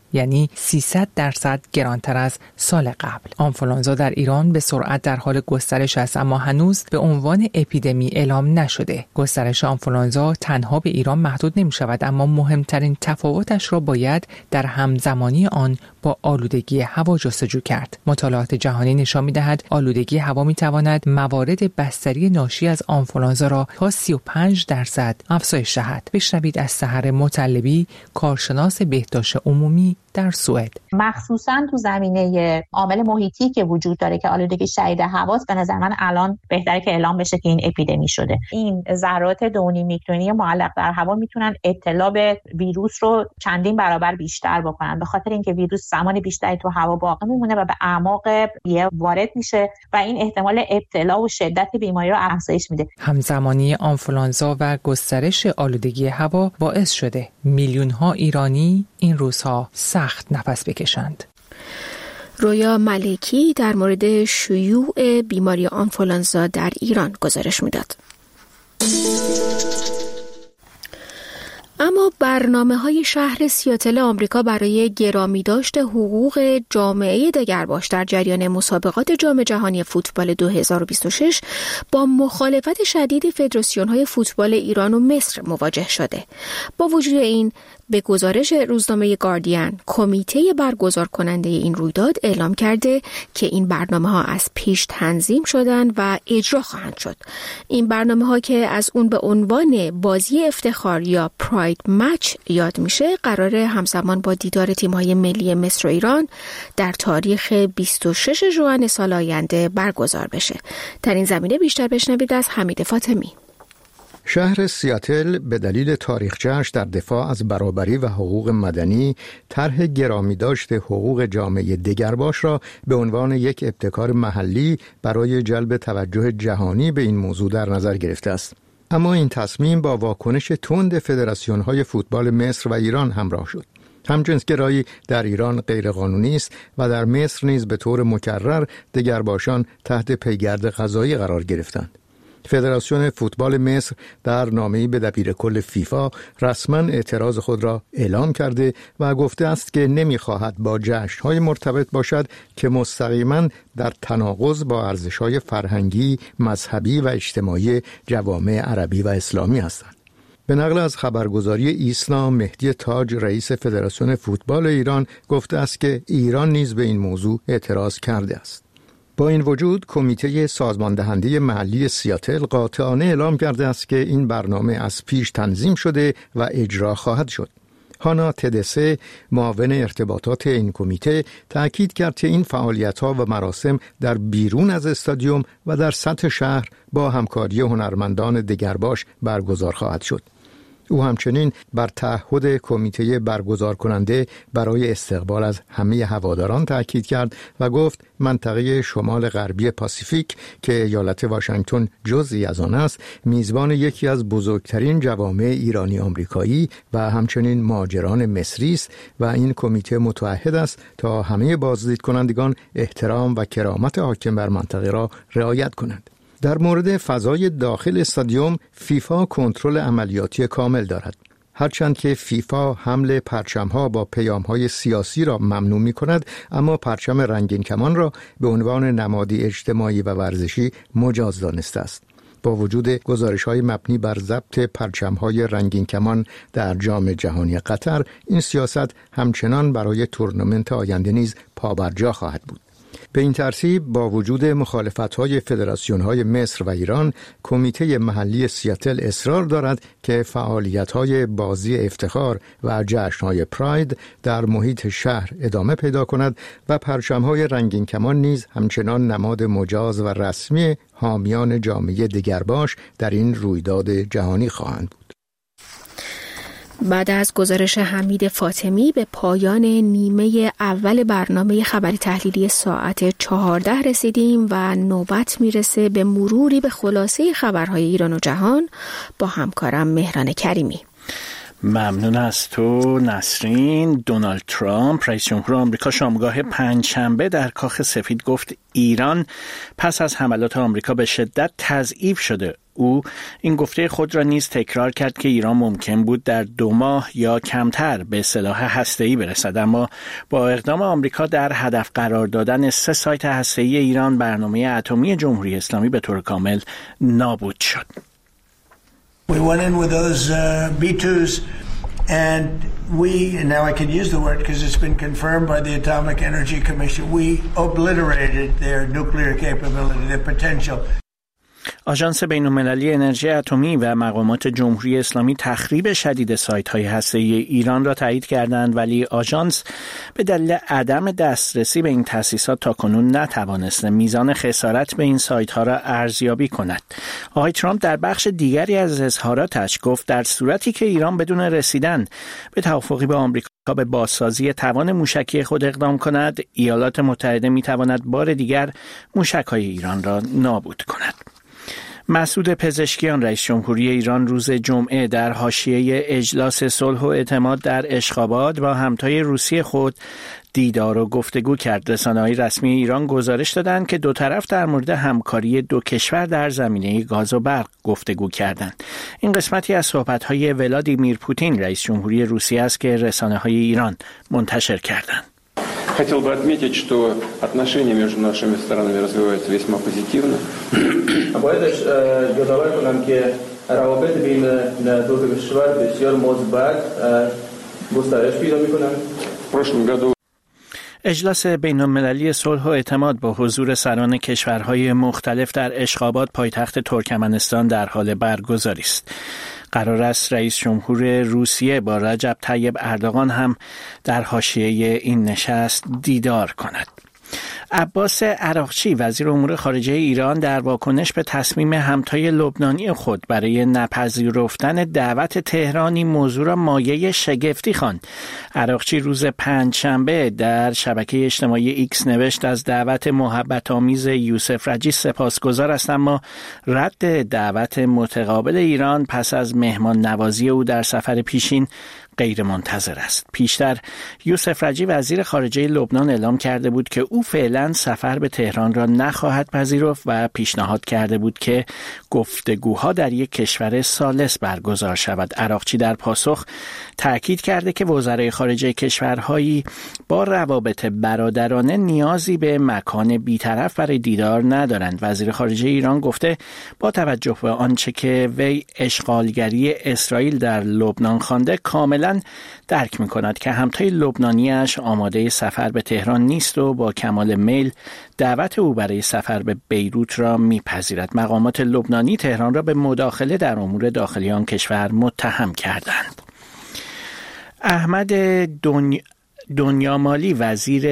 [SPEAKER 12] یعنی 300% گرانتر از سال قبل. آنفولانزا در ایران به سرعت در حال گسترش است، اما هنوز به عنوان اپیدمی اعلام نشده. گسترش آنفولانزا تنها به ایران محدود نمی شود، اما مهمترین تفاوتش را باید در همزمانی آن با آلودگی هوا جستجو کرد. مطالعات جهانی نشان می‌دهد آلودگی هوا می‌تواند موارد بستری ناشی از آنفولانزا را تا 35% افزایش دهد. بشنوید از سحر مطلبی، کارشناس بهداشت عمومی در سوئد.
[SPEAKER 17] مخصوصاً تو زمینه عامل محیطی که وجود داره که آلودگی شدید هواست، به نظر من الان بهتره که اعلام بشه که این اپیدمی شده. این ذرات 2.5 میکرونی معلق در هوا میتونن ابتلا به ویروس رو چندین برابر بیشتر بکنن، به خاطر اینکه ویروس زمان بیشتری تو هوا باقی میمونه و به اعماق ریه وارد میشه و این احتمال ابتلا و شدت بیماری رو افزایش میده.
[SPEAKER 12] همزمانی آنفولانزا و گسترش آلودگی هوا باعث شده میلیون‌ها ایرانی این روزها سخت نفس بکشند.
[SPEAKER 2] رویا ملکی در مورد شیوع بیماری آنفولانزا در ایران گزارش میداد. اما برنامه‌های شهر سیاتل آمریکا برای گرامیداشت حقوق جامعه دگرباش در جریان مسابقات جام جهانی فوتبال 2026 با مخالفت شدید فدراسیون‌های فوتبال ایران و مصر مواجه شده. با وجود این، به گزارش روزنامه گاردین، کمیته برگزار کننده این رویداد اعلام کرده که این برنامه‌ها از پیش تنظیم شدن و اجرا خواهند شد. این برنامه‌ها که از اون به عنوان بازی افتخار یا پراید مچ یاد میشه، قرار همزمان با دیدار تیم‌های ملی مصر و ایران در تاریخ 26 ژوئن سال آینده برگزار بشه. در این زمینه بیشتر بشنوید از حمید فاطمی.
[SPEAKER 18] شهر سیاتل به دلیل تاریخچه‌اش در دفاع از برابری و حقوق مدنی، طرح گرامیداشت حقوق جامعه دگرباش را به عنوان یک ابتکار محلی برای جلب توجه جهانی به این موضوع در نظر گرفته است. اما این تصمیم با واکنش تند فدراسیون‌های فوتبال مصر و ایران همراه شد. همجنسگرایی در ایران غیرقانونی است و در مصر نیز به طور مکرر دگرباشان تحت پیگرد قضایی قرار گرفتند. فدراسیون فوتبال مصر در نامه‌ای به دبیرکل فیفا رسما اعتراض خود را اعلام کرده و گفته است که نمی‌خواهد با جشن‌های مرتبط باشد که مستقیما در تناقض با ارزش‌های فرهنگی، مذهبی و اجتماعی جوامع عربی و اسلامی هستند. به نقل از خبرگزاری ایسنا، مهدی تاج رئیس فدراسیون فوتبال ایران گفته است که ایران نیز به این موضوع اعتراض کرده است. با این وجود، کمیته سازماندهنده محلی سیاتل قاطعانه اعلام کرده است که این برنامه از پیش تنظیم شده و اجرا خواهد شد. هانا تدسه، معاون ارتباطات این کمیته، تأکید کرد که این فعالیت‌ها و مراسم در بیرون از استادیوم و در سطح شهر با همکاری هنرمندان دگرباش برگزار خواهد شد. او همچنین بر تعهد کمیته برگزار کننده برای استقبال از همه هواداران تأکید کرد و گفت منطقه شمال غربی پاسیفیک که ایالت واشنگتن جزئی از آن است، میزبان یکی از بزرگترین جوامع ایرانی آمریکایی و همچنین مهاجران مصری است و این کمیته متعهد است تا همه بازدید کنندگان احترام و کرامت حاکم بر منطقه را رعایت کنند. در مورد فضای داخل استادیوم، فیفا کنترل عملیاتی کامل دارد. هرچند که فیفا حمل پرچم‌ها با پیام‌های سیاسی را ممنوع می‌کند، اما پرچم رنگین کمان را به عنوان نمادی اجتماعی و ورزشی مجاز دانسته است. با وجود گزارش‌های مبنی بر ضبط پرچم‌های رنگین کمان در جام جهانی قطر، این سیاست همچنان برای تورنمنت آینده نیز پابرجا خواهد بود. به این ترتیب با وجود مخالفت‌های فدراسیون‌های مصر و ایران، کمیته محلی سیاتل اصرار دارد که فعالیت‌های بازی افتخار و جشن‌های پراید در محیط شهر ادامه پیدا کند و پرچم‌های رنگین کمان نیز همچنان نماد مجاز و رسمی حامیان جامعه دگرباش در این رویداد جهانی خواهند بود.
[SPEAKER 2] بعد از گزارش حمید فاطمی به پایان نیمه اول برنامه خبری تحلیلی ساعت 14 رسیدیم و نوبت میرسه به مروری به خلاصه خبرهای ایران و جهان با همکارم مهران کریمی.
[SPEAKER 3] ممنون از تو نسرین. دونالد ترامپ رئیس جمهور آمریکا شامگاه پنجشنبه در کاخ سفید گفت ایران پس از حملات آمریکا به شدت تضعیف شده. او این گفته خود را نیز تکرار کرد که ایران ممکن بود در 2 ماه یا کمتر به سلاح هسته‌ای برسد، اما با اقدام آمریکا در هدف قرار دادن 3 سایت هسته‌ای ایران، برنامه اتمی جمهوری اسلامی به طور کامل نابود شد.
[SPEAKER 4] We went in with those B-2s and and now I can use the word because it's been confirmed by the Atomic Energy Commission, we obliterated their nuclear capability, their potential.
[SPEAKER 3] آژانس بین‌المللی انرژی اتمی و مقامات جمهوری اسلامی تخریب شدید سایت‌های هسته‌ای ایران را تایید کردند، ولی آژانس به دلیل عدم دسترسی به این تأسیسات تاکنون نتوانسته میزان خسارت به این سایت‌ها را ارزیابی کند. آقای ترامپ در بخش دیگری از اظهاراتش گفت در صورتی که ایران بدون رسیدن به توافقی با آمریکا به بازسازی توان موشکی خود اقدام کند، ایالات متحده می‌تواند بار دیگر موشک‌های ایران را نابود کند. مسعود پزشکیان رئیس جمهوری ایران روز جمعه در حاشیه اجلاس صلح و اعتماد در اشخاباد با همتای روسی خود دیدار و گفتگو کرد. رسانه‌های رسمی ایران گزارش دادند که دو طرف در مورد همکاری 2 کشور در زمینه گاز و برق گفتگو کردند. این قسمتی از صحبت‌های ولادیمیر پوتین رئیس جمهوری روسیه است که رسانه‌های ایران منتشر کردند.
[SPEAKER 5] Хотел бы отметить, что отношения между нашими странами развиваются весьма позитивно.
[SPEAKER 6] باید یادآور کنم که روابط بین دو کشور بسیار مثبت گسترش پیدا می‌کنند.
[SPEAKER 5] В прошлом году
[SPEAKER 3] اجلاس بین‌المللی صلح و اعتماد با حضور سران کشورهای مختلف در اشخاباد پایتخت ترکمنستان در حال برگزاری است. قرار است رئیس جمهور روسیه با رجب طیب اردوغان هم در حاشیه این نشست دیدار کند. عباس عراقچی وزیر امور خارجه ایران در واکنش به تصمیم همتای لبنانی خود برای نپذیرفتن دعوت تهران این موضوع را مایه شگفتی خواند. عراقچی روز پنجشنبه در شبکه اجتماعی ایکس نوشت از دعوت محبت آمیز یوسف رجی سپاسگزار است، اما رد دعوت متقابل ایران پس از مهمان نوازی او در سفر پیشین غیر منتظر است. پیشتر یوسف رجی وزیر خارجه لبنان اعلام کرده بود که او فعلا سفر به تهران را نخواهد پذیرفت و پیشنهاد کرده بود که گفتگوها در یک کشور ثالث برگزار شود. عراقچی در پاسخ تأکید کرده که وزرای خارجه کشورهایی با روابط برادرانه نیازی به مکان بی‌طرف برای دیدار ندارند. وزیر خارجه ایران گفته با توجه به آنچه که وی اشغالگری اسرائیل در لبنان خوانده کاملا درک می‌کند که همتای لبنانیش آماده سفر به تهران نیست و با کمال میل دعوت او برای سفر به بیروت را می‌پذیرد. مقامات لبنانی تهران را به مداخله در امور داخلی آن کشور متهم کردند. احمد دنیامالی وزیر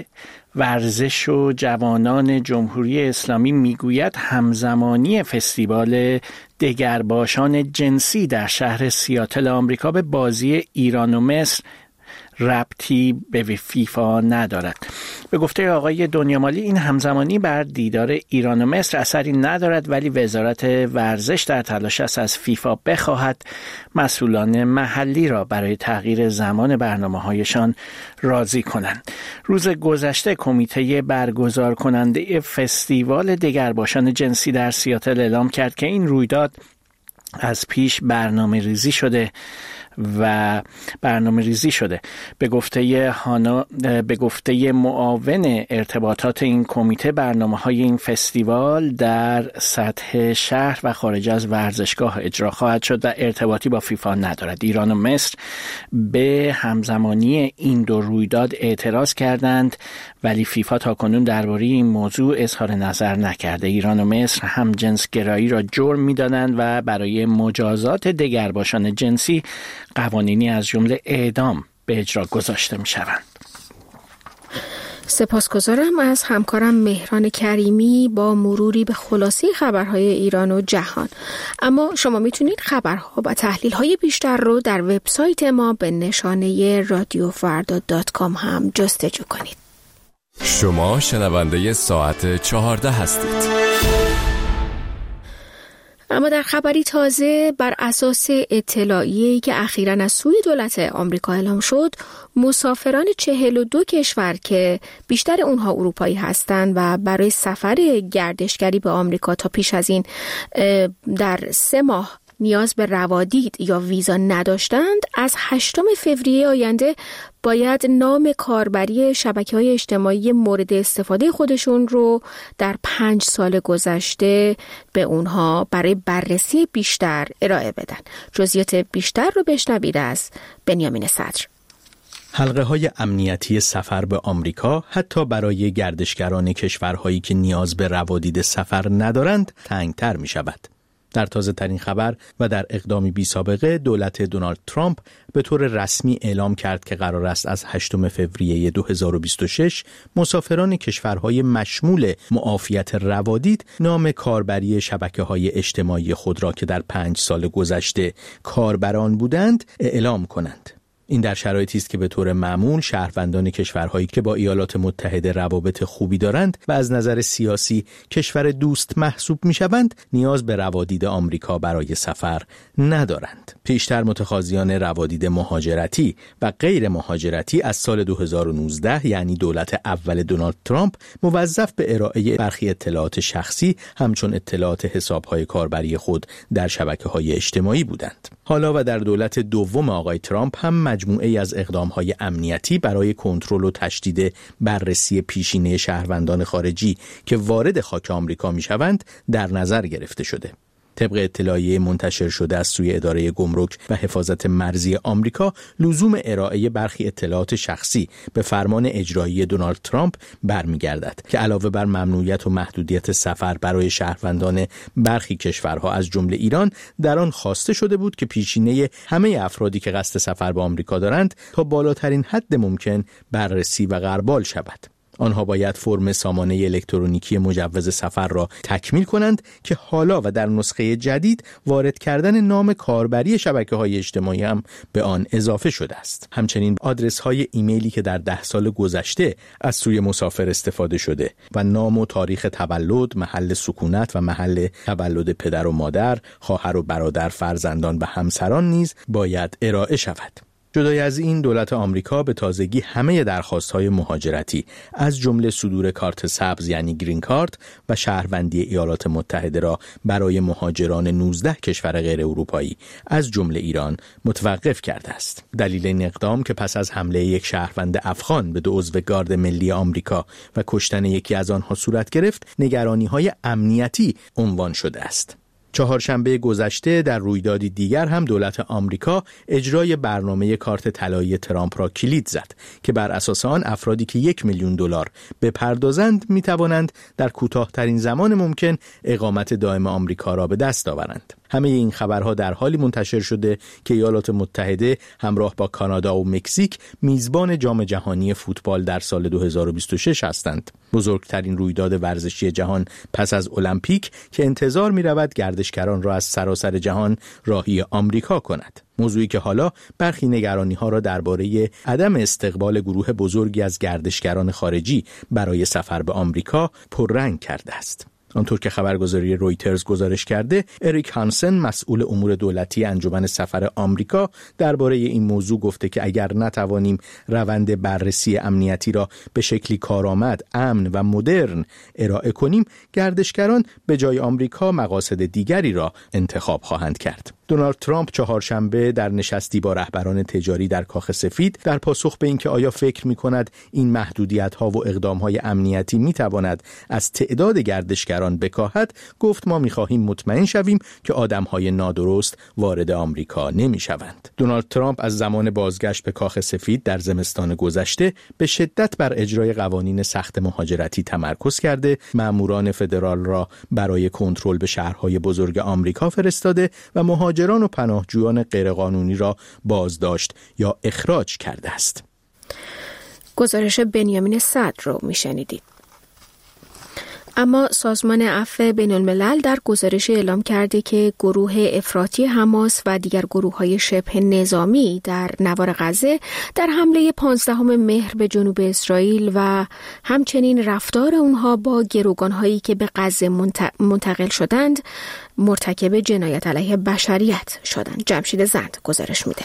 [SPEAKER 3] ورزش و جوانان جمهوری اسلامی میگوید همزمانی فستیوال دگرباشان جنسی در شهر سیاتل آمریکا به بازی ایران و مصر ربطی به فیفا ندارد. به گفته آقای دنیامالی این همزمانی بر دیدار ایران و مصر اثری ندارد، ولی وزارت ورزش در تلاش است از فیفا بخواهد مسئولان محلی را برای تغییر زمان برنامه‌هایشان راضی کنند. روز گذشته کمیته برگزار کننده فستیوال دگرباشان جنسی در سیاتل اعلام کرد که این رویداد از پیش برنامه ریزی شده. به گفته معاون ارتباطات این کمیته برنامه‌های این فستیوال در سطح شهر و خارج از ورزشگاه اجرا خواهد شد و ارتباطی با فیفا ندارد. ایران و مصر به همزمانی این دو رویداد اعتراض کردند، ولی فیفا تاکنون درباره این موضوع اظهار نظر نکرده. ایران و مصر هم جنسگرایی را جرم می‌دانند و برای مجازات دگرباشان جنسی قوانینی از جمله اعدام به اجرا گذاشته می‌شوند.
[SPEAKER 2] سپاسگزارم از همکارم مهران کریمی با مروری به خلاصه خبرهای ایران و جهان. اما شما میتونید خبرها و تحلیل‌های بیشتر رو در وبسایت ما به نشانه radiofarda.com هم جستجو کنید.
[SPEAKER 1] شما شنونده ساعت 14 هستید.
[SPEAKER 2] اما در خبری تازه، بر اساس اطلاعیه‌ای که اخیراً از سوی دولت آمریکا اعلام شد، مسافران 42 کشور که بیشتر اونها اروپایی هستند و برای سفر گردشگری به آمریکا تا پیش از این در 3 ماه نیاز به روادید یا ویزا نداشتند، از 8 فوریه آینده باید نام کاربری شبکه‌های اجتماعی مورد استفاده خودشون رو در 5 سال گذشته به اونها برای بررسی بیشتر ارائه بدن. جزئیات بیشتر رو بشنوید از بنیامین صدر.
[SPEAKER 3] حلقه‌های امنیتی سفر به آمریکا حتی برای گردشگران کشورهایی که نیاز به روادید سفر ندارند تنگتر می‌شود. در تازه ترین خبر و در اقدامی بی سابقه، دولت دونالد ترامپ به طور رسمی اعلام کرد که قرار است از 8 فوریه 2026 مسافران کشورهای مشمول معافیت روادید نام کاربری شبکه‌های اجتماعی خود را که در 5 سال گذشته کاربران بودند اعلام کنند. این در شرایطی است که به طور معمول شهروندان کشورهایی که با ایالات متحده روابط خوبی دارند و از نظر سیاسی کشور دوست محسوب می‌شوند، نیاز به روادید آمریکا برای سفر ندارند. پیشتر متخاذیان روادید مهاجرتی و غیر مهاجرتی از سال 2019، یعنی دولت اول دونالد ترامپ، موظف به ارائه برخی اطلاعات شخصی همچون اطلاعات حساب‌های کاربری خود در شبکه‌های اجتماعی بودند. حالا و در دولت دوم آقای ترامپ هم مجموعه‌ای از اقدام‌های امنیتی برای کنترل و تشدید بررسی پیشینه شهروندان خارجی که وارد خاک آمریکا می‌شوند در نظر گرفته شده. طبق اطلاعیه منتشر شده از سوی اداره گمرک و حفاظت مرزی آمریکا، لزوم ارائه برخی اطلاعات شخصی به فرمان اجرایی دونالد ترامپ برمیگردد که علاوه بر ممنوعیت و محدودیت سفر برای شهروندان برخی کشورها از جمله ایران، در آن خواسته شده بود که پیشینه همه افرادی که قصد سفر به آمریکا دارند تا بالاترین حد ممکن بررسی و غربال شود. آنها باید فرم سامانه الکترونیکی مجوز سفر را تکمیل کنند که حالا و در نسخه جدید وارد کردن نام کاربری شبکه‌های اجتماعی هم به آن اضافه شده است. همچنین آدرس‌های ایمیلی که در 10 سال گذشته از سوی مسافر استفاده شده و نام و تاریخ تولد، محل سکونت و محل تولد پدر و مادر، خواهر و برادر، فرزندان و همسران نیز باید ارائه شود. جدای از این، دولت آمریکا به تازگی همه درخواست‌های مهاجرتی از جمله صدور کارت سبز یعنی گرین کارت و شهروندی ایالات متحده را برای مهاجران 19 کشور غیر اروپایی از جمله ایران متوقف کرده است. دلیل این اقدام که پس از حمله یک شهروند افغان به 2 عضو گارد ملی آمریکا و کشتن یکی از آنها صورت گرفت، نگرانی‌های امنیتی عنوان شده است. چهارشنبه گذشته در رویدادی دیگر هم دولت آمریکا اجرای برنامه کارت طلایی ترامپ را کلید زد که بر اساس آن افرادی که $1,000,000 بپردازند میتوانند در کوتاه‌ترین زمان ممکن اقامت دائم آمریکا را به دست آورند. همه این خبرها در حالی منتشر شده که ایالات متحده همراه با کانادا و مکزیک میزبان جام جهانی فوتبال در سال 2026 هستند. بزرگترین رویداد ورزشی جهان پس از المپیک که انتظار می‌رود گردشگران را از سراسر جهان راهی آمریکا کند. موضوعی که حالا برخی نگرانی‌ها را درباره عدم استقبال گروه بزرگی از گردشگران خارجی برای سفر به آمریکا پررنگ کرده است. آنطور که خبرگزاری رویترز گزارش کرده، اریک هانسن، مسئول امور دولتی انجمن سفر آمریکا، درباره این موضوع گفته که اگر نتوانیم روند بررسی امنیتی را به شکلی کارآمد، امن و مدرن ارائه کنیم، گردشگران به جای آمریکا مقاصد دیگری را انتخاب خواهند کرد. دونالد ترامپ چهارشنبه در نشستی با رهبران تجاری در کاخ سفید در پاسخ به اینکه آیا فکر می‌کند این محدودیت‌ها و اقدام‌های امنیتی می‌تواند از تعداد گردشگران بکاهد، گفت ما می‌خواهیم مطمئن شویم که آدم‌های نادرست وارد آمریکا نمی‌شوند. دونالد ترامپ از زمان بازگشت به کاخ سفید در زمستان گذشته به شدت بر اجرای قوانین سخت مهاجرتی تمرکز کرده، ماموران فدرال را برای کنترل به شهرهای بزرگ آمریکا فرستاده و مهاجران و پناهجویان غیرقانونی را بازداشت یا اخراج کرده است.
[SPEAKER 2] گزارش بنیامین صدر رو میشنیدید. اما سازمان عفو بین الملل در گزارش اعلام کرده که گروه افراطی حماس و دیگر گروه‌های شبه نظامی در نوار غزه در حمله 15 مهر به جنوب اسرائیل و همچنین رفتار اونها با گروگان‌هایی که به غزه منتقل شدند مرتکب جنایت علیه بشریت شدند. جمشید زند گزارش میده.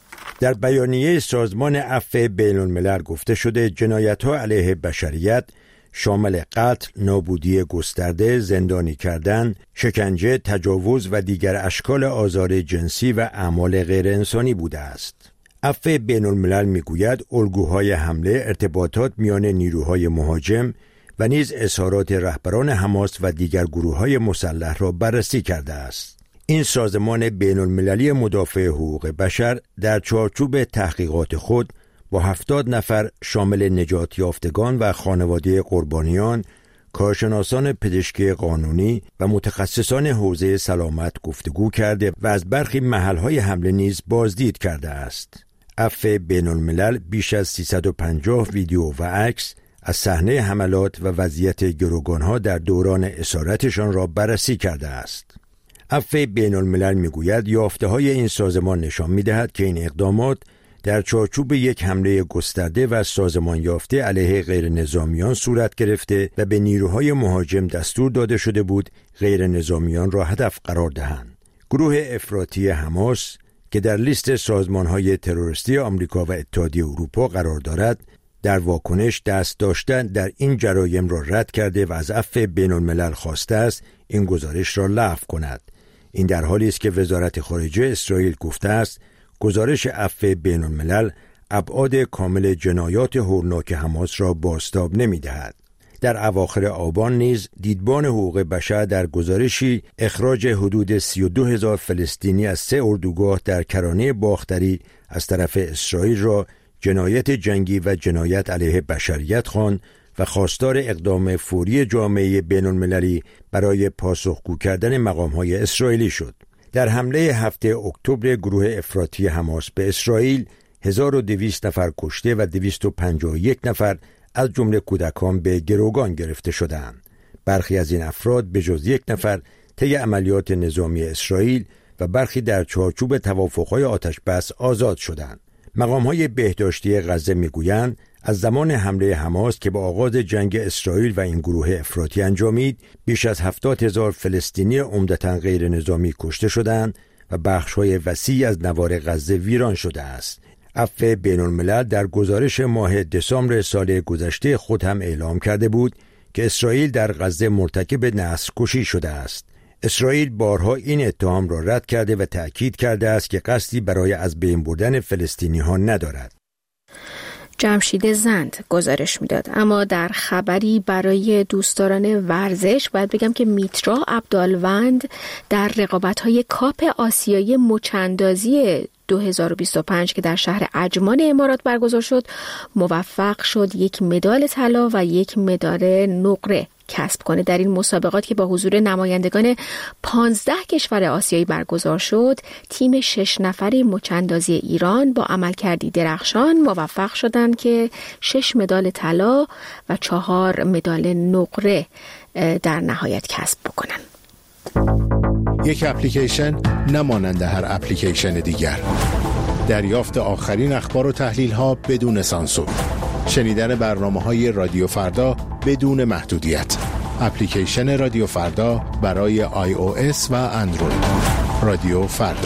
[SPEAKER 19] در بیانیه سازمان عفو بین الملل گفته شده جنایت‌ها علیه بشریت شامل قتل، نابودی گسترده، زندانی کردن، شکنجه، تجاوز و دیگر اشکال آزار جنسی و اعمال غیر انسانی بوده است. عفو بین الملل میگوید الگوهای حمله، ارتباطات میان نیروهای مهاجم و نیز اظهارات رهبران حماس و دیگر گروه‌های مسلح را بررسی کرده است. این سازمان بین المللی مدافع حقوق بشر در چارچوب تحقیقات خود با 70 نفر شامل نجات یافتگان و خانواده قربانیان، کارشناسان پزشکی قانونی و متخصصان حوزه سلامت گفتگو کرده و از برخی محل‌های حمله نیز بازدید کرده است. عفو بین الملل بیش از 350 ویدیو و عکس از صحنه حملات و وضعیت گروگان‌ها در دوران اسارتشان را بررسی کرده است. عفو بین الملل میگوید یافته‌های این سازمان نشان می‌دهد که این اقدامات در چارچوب یک حمله گسترده و سازمان یافته علیه غیر نظامیان صورت گرفته و به نیروهای مهاجم دستور داده شده بود غیر نظامیان را هدف قرار دهند. گروه افراطی حماس که در لیست سازمان‌های تروریستی آمریکا و اتحادیه اروپا قرار دارد، در واکنش دست داشتن در این جرایم را رد کرده و از عفو بین الملل خواسته است این گزارش را لغو کند. این در حالی است که وزارت خارجه اسرائیل گفته است گزارش عفو بین الملل ابعاد کامل جنایات هولناک حماس را بازتاب نمی‌دهد. در اواخر آبان نیز دیدبان حقوق بشر در گزارشی اخراج حدود 32,000 فلسطینی از 3 اردوگاه در کرانه باختری از طرف اسرائیل را جنایت جنگی و جنایت علیه بشریت خواند و خواستار اقدام فوری جامعه بین المللی برای پاسخگو کردن مقام‌های اسرائیلی شد. در حمله هفته اکتبر گروه افراطی حماس به اسرائیل 1200 نفر کشته و 251 نفر از جمله کودکان به گروگان گرفته شدند. برخی از این افراد به جز یک نفر طی عملیات نظامی اسرائیل و برخی در چارچوب توافق‌های آتش‌بس آزاد شدند. مقام‌های بهداشتی غزه می‌گویند از زمان حمله حماس که با آغاز جنگ اسرائیل و این گروه افراطی انجامید بیش از 70,000 فلسطینی عمدتاً غیر نظامی کشته شدند و بخش‌های وسیعی از نوار غزه ویران شده است. عفو بین الملل در گزارش ماه دسامبر سال گذشته خود هم اعلام کرده بود که اسرائیل در غزه مرتکب نسل‌کشی شده است. اسرائیل بارها این اتهام را رد کرده و تأکید کرده است که قصدی برای از بین بردن فلسطینی‌ها ندارد.
[SPEAKER 2] جمشید زند گزارش میداد. اما در خبری برای دوستداران ورزش باید بگم که میترا عبدالوند در رقابت‌های کاپ آسیایی مچ‌اندازی 2025 که در شهر عجمان امارات برگزار شد موفق شد 1 مدال طلا و 1 مدال نقره کسب کنه. در این مسابقات که با حضور نمایندگان 15 کشور آسیایی برگزار شد، تیم 6 نفری مچ‌اندازی ایران با عملکردی درخشان موفق شدند که 6 مدال طلا و 4 مدال نقره در نهایت کسب بکنن.
[SPEAKER 10] یک اپلیکیشن نمانند هر اپلیکیشن دیگر. دریافت آخرین اخبار و تحلیل‌ها بدون سانسور. شنیدن برنامه‌های رادیو فردا بدون محدودیت. اپلیکیشن رادیو فردا برای iOS و اندروید. رادیو فردا.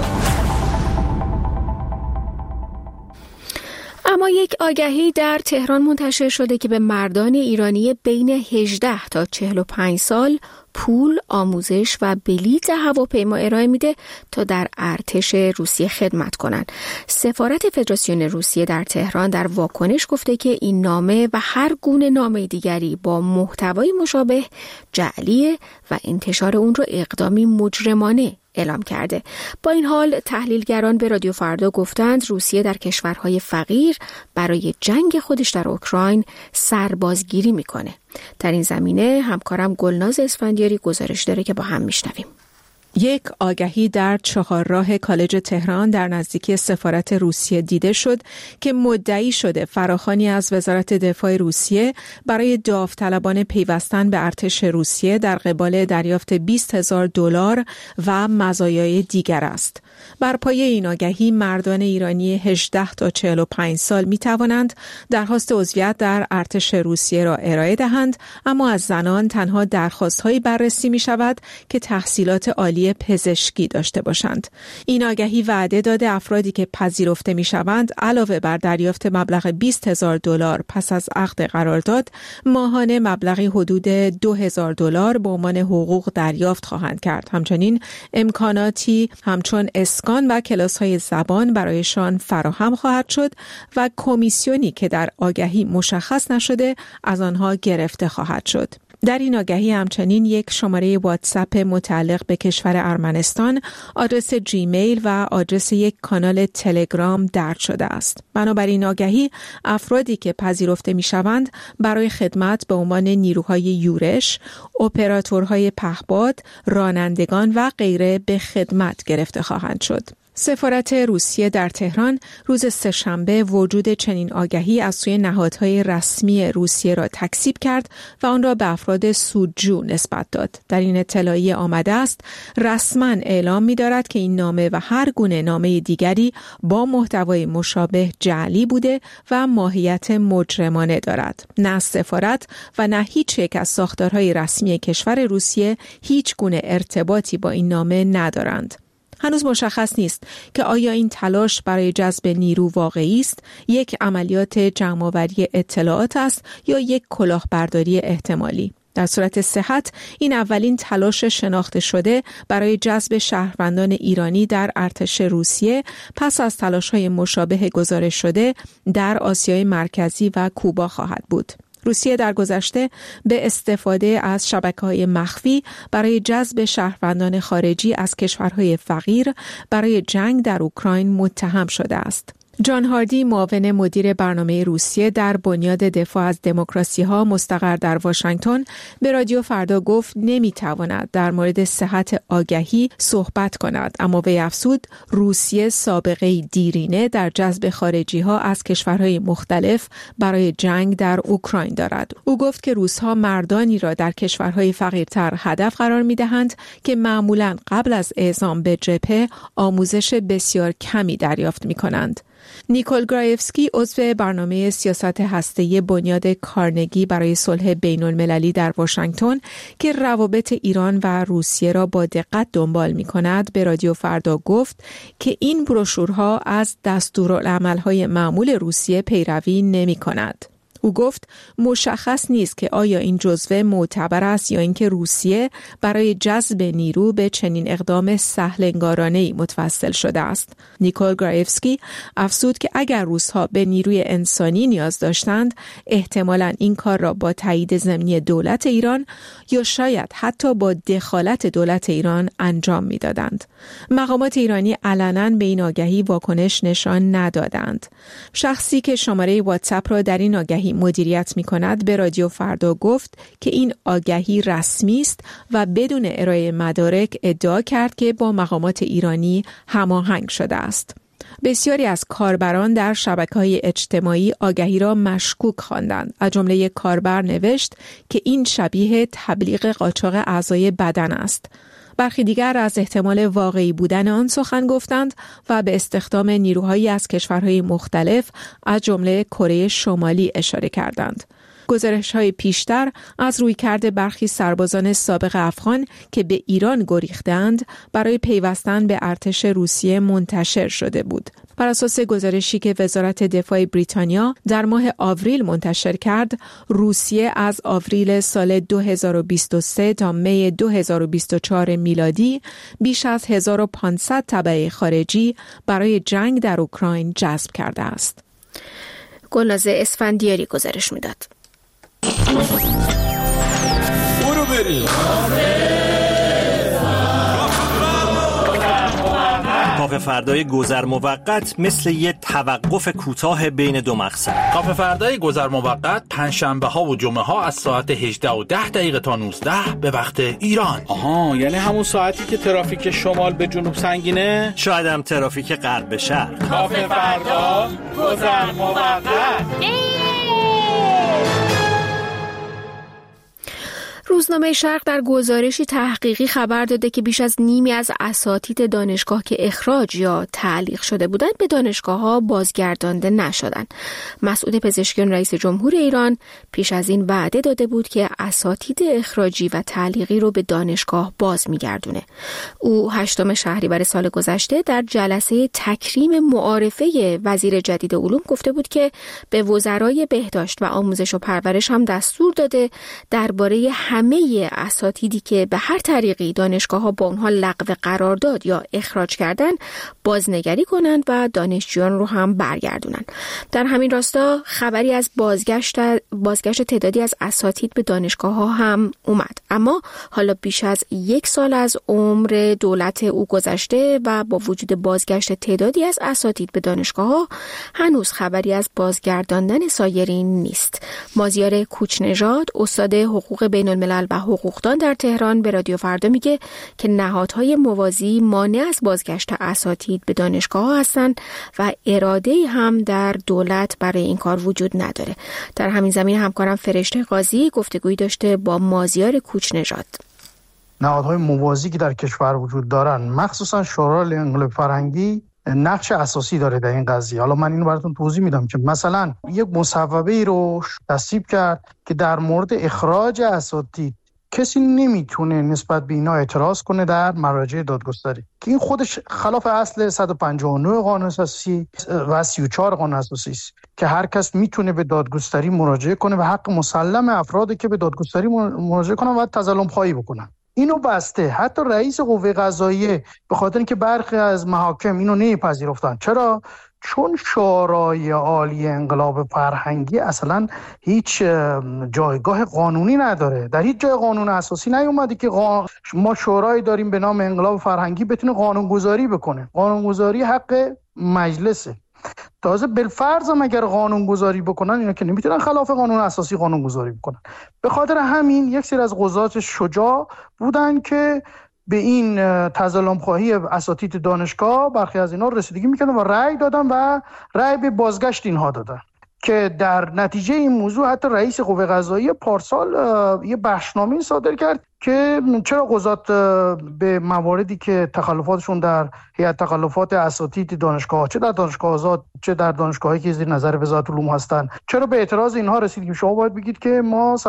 [SPEAKER 2] اما یک آگهی در تهران منتشر شده که به مردان ایرانی بین 18 تا 45 سال پول، آموزش و بلیط هواپیما ارائه میده تا در ارتش روسیه خدمت کنند. سفارت فدراسیون روسیه در تهران در واکنش گفته که این نامه و هر گونه نامه دیگری با محتوای مشابه جعلیه و انتشار اون رو اقدامی مجرمانه اعلام کرده. با این حال تحلیلگران به رادیو فردا گفتند روسیه در کشورهای فقیر برای جنگ خودش در اوکراین سربازگیری میکنه. در این زمینه همکارم گلناز اسفندیاری گزارش داره که با هم میشنویم.
[SPEAKER 12] یک آگهی در چهارراه کالج تهران در نزدیکی سفارت روسیه دیده شد که مدعی شده فراخوانی از وزارت دفاع روسیه برای داوطلبان پیوستن به ارتش روسیه در قبال دریافت $20,000 و مزایای دیگر است. بر پایه این آگهی مردان ایرانی 18 تا 45 سال می توانند درخواست عضویت در ارتش روسیه را ارائه دهند، اما از زنان تنها درخواست‌هایی بررسی می شود که تحصیلات عالی پزشکی داشته باشند. این آگهی وعده داده افرادی که پذیرفته می شوند علاوه بر دریافت مبلغ $20,000 پس از عقد قرارداد، ماهانه مبلغی حدود $2,000 به عنوان حقوق دریافت خواهند کرد. همچنین امکاناتی همچون اسکان و کلاس‌های زبان برایشان فراهم خواهد شد و کمیسیونی که در آگهی مشخص نشده از آنها گرفته خواهد شد. در این آگهی همچنین یک شماره واتساپ متعلق به کشور ارمنستان، آدرس جیمیل و آدرس یک کانال تلگرام درج شده است. بنابراین آگهی افرادی که پذیرفته می‌شوند برای خدمت به عنوان نیروهای یورش، اپراتورهای پهپاد، رانندگان و غیره به خدمت گرفته خواهند شد. سفارت روسیه در تهران روز سه‌شنبه وجود چنین آگهی از سوی نهادهای رسمی روسیه را تکذیب کرد و آن را به افراد سودجو نسبت داد. در این اطلاعیه آمده است رسما اعلام می‌دارد که این نامه و هر گونه نامه دیگری با محتوای مشابه جعلی بوده و ماهیت مجرمانه دارد. نه سفارت و نه هیچ یک از ساختارهای رسمی کشور روسیه هیچ گونه ارتباطی با این نامه ندارند. هنوز مشخص نیست که آیا این تلاش برای جذب نیرو واقعی است، یک عملیات جمع‌آوری اطلاعات است یا یک کلاهبرداری احتمالی. در صورت صحت این اولین تلاش شناخته شده برای جذب شهروندان ایرانی در ارتش روسیه پس از تلاش‌های مشابه گزارش شده در آسیای مرکزی و کوبا خواهد بود. روسیه در گذشته به استفاده از شبکه‌های مخفی برای جذب شهروندان خارجی از کشورهای فقیر برای جنگ در اوکراین متهم شده است. جان هاردی، معاون مدیر برنامه روسیه در بنیاد دفاع از دموکراسی‌ها مستقر در واشنگتن به رادیو فردا گفت نمی‌تواند در مورد صحت آگهی صحبت کند، اما وی افزود روسیه سابقه دیرینه در جذب خارجی‌ها از کشورهای مختلف برای جنگ در اوکراین دارد. او گفت که روس‌ها مردانی را در کشورهای فقیرتر هدف قرار می‌دهند که معمولاً قبل از اعزام به جبهه آموزش بسیار کمی دریافت می‌کنند. نیکول گرایفسکی، عضو برنامه سیاست هسته‌ای بنیاد کارنگی برای صلح بین‌المللی در واشنگتن که روابط ایران و روسیه را با دقت دنبال می‌کند، به رادیو فردا گفت که این بروشورها از دستورالعمل‌های معمول روسیه پیروی نمی‌کند. او گفت مشخص نیست که آیا این جزوه معتبر است یا اینکه روسیه برای جذب نیرو به چنین اقدام سهل‌انگارانه‌ای متوسل شده است. نیکول گرایفسکی افزود که اگر روس‌ها به نیروی انسانی نیاز داشتند، احتمالاً این کار را با تایید ضمنی دولت ایران یا شاید حتی با دخالت دولت ایران انجام می‌دادند. مقامات ایرانی علناً به این آگهی واکنش نشان ندادند. شخصی که شماره واتساپ را در این آگهی مدیریت می‌کند به رادیو فردا گفت که این آگهی رسمی است و بدون ارائه مدارک ادعا کرد که با مقامات ایرانی هماهنگ شده است. بسیاری از کاربران در شبکه‌های اجتماعی آگهی را مشکوک خواندند. از جمله یک کاربر نوشت که این شبیه تبلیغ قاچاق اعضای بدن است. برخی دیگر از احتمال واقعی بودن آن سخن گفتند و به استخدام نیروهایی از کشورهای مختلف از جمله کره شمالی اشاره کردند. گزارش‌های پیشتر از رویکرد برخی سربازان سابق افغان که به ایران گریختند برای پیوستن به ارتش روسیه منتشر شده بود. بر اساس گزارشی که وزارت دفاع بریتانیا در ماه آوریل منتشر کرد، روسیه از آوریل سال 2023 تا می 2024 میلادی بیش از 1500 تبع خارجی برای جنگ در اوکراین جذب کرده است.
[SPEAKER 2] گلناز اسفندیاری گزارش میداد.
[SPEAKER 1] برو بریم.
[SPEAKER 20] کافه فردای گذر موقت مثل یه توقف کوتاه بین دو مقصد.
[SPEAKER 21] کافه فردای گذر موقت پنجشنبه ها و جمعه ها از ساعت 18:10 تا 19 به وقت ایران.
[SPEAKER 3] آها، یعنی همون ساعتی که ترافیک شمال به جنوب سنگینه؟
[SPEAKER 20] شاید هم ترافیک غرب به شرق.
[SPEAKER 21] کافه فردا گذر موقت.
[SPEAKER 2] روزنامه شرق در گزارشی تحقیقی خبر داده که بیش از نیمی از اساتید دانشگاه که اخراج یا تعلیق شده بودند به دانشگاه‌ها بازگردانده نشدند. مسعود پزشکیان رئیس جمهور ایران پیش از این وعده داده بود که اساتید اخراجی و تعلیقی رو به دانشگاه باز می‌گردونه. او 8 شهریور سال گذشته در جلسه تکریم معارفه وزیر جدید علوم گفته بود که به وزرای بهداشت و آموزش و پرورش هم دستور داده درباره همه اساتیدی که به هر طریقی دانشگاه‌ها با اونها لغو قرارداد یا اخراج کردن بازنگری کنند و دانشجویان رو هم برگردونن. در همین راستا خبری از بازگشت تعدادی از اساتید به دانشگاه‌ها هم اومد، اما حالا بیش از 1 سال از عمر دولت او گذشته و با وجود بازگشت تعدادی از اساتید به دانشگاه‌ها هنوز خبری از بازگرداندن سایرین نیست. مازیار کوچ‌نژاد، استاد حقوق بین الملل و حقوقدان در تهران، به رادیو فردا میگه که نهادهای موازی مانع از بازگشت اساتید به دانشگاه هستند و اراده هم در دولت برای این کار وجود نداره. در همین زمینه همکارم فرشته قاضی گفتگویی داشته با مازیار کوچ‌نژاد.
[SPEAKER 22] نهادهای موازی که در کشور وجود دارن، مخصوصا شورای انقلاب فرهنگی، نقش اساسی داره در این قضیه. حالا من اینو براتون توضیح میدم که مثلا یک مصوبه‌ای رو تصویب کرد که در مورد اخراج اساتید کسی نمیتونه نسبت به اینا اعتراض کنه در مراجع دادگستری، که این خودش خلاف اصل 159 قانون اساسی و 34 قانون اساسی است که هر کس میتونه به دادگستری مراجعه کنه و حق مسلم افرادی که به دادگستری مراجعه کنن و تظلم خواهی بکنن. اینو بسته حتی رئیس قوه قضاییه، به خاطر اینکه برخی از محاکم اینو نمیپذیرفتن. چرا؟ چون شورای عالی انقلاب فرهنگی اصلا هیچ جایگاه قانونی نداره، در هیچ جای قانون اساسی نیومده که ما شورایی داریم به نام انقلاب فرهنگی بتونه قانونگذاری بکنه. قانونگذاری حق مجلسه. تازه بالفرض هم اگر قانون گذاری بکنن، اینا که نمیتونن خلاف قانون اساسی قانون گذاری بکنن. به خاطر همین یک سری از قضات شجاع بودن که به این تظلم خواهی اساتید دانشگاه برخی از اینا رسیدگی میکنن و رأی دادن و رأی به بازگشت اینها دادن، که در نتیجه این موضوع حتی رئیس قوه قضاییه پارسال یه بخشنامه صادر کرد که چرا قضات به مواردی که تخلفاتشون در هیئت تخلفات اساتید دانشگاه، چه در دانشگاه آزاد چه در دانشگاهی که زیر نظر وزارت علوم هستن، چرا به اعتراض اینها رسیدگی؟ شما باید بگید که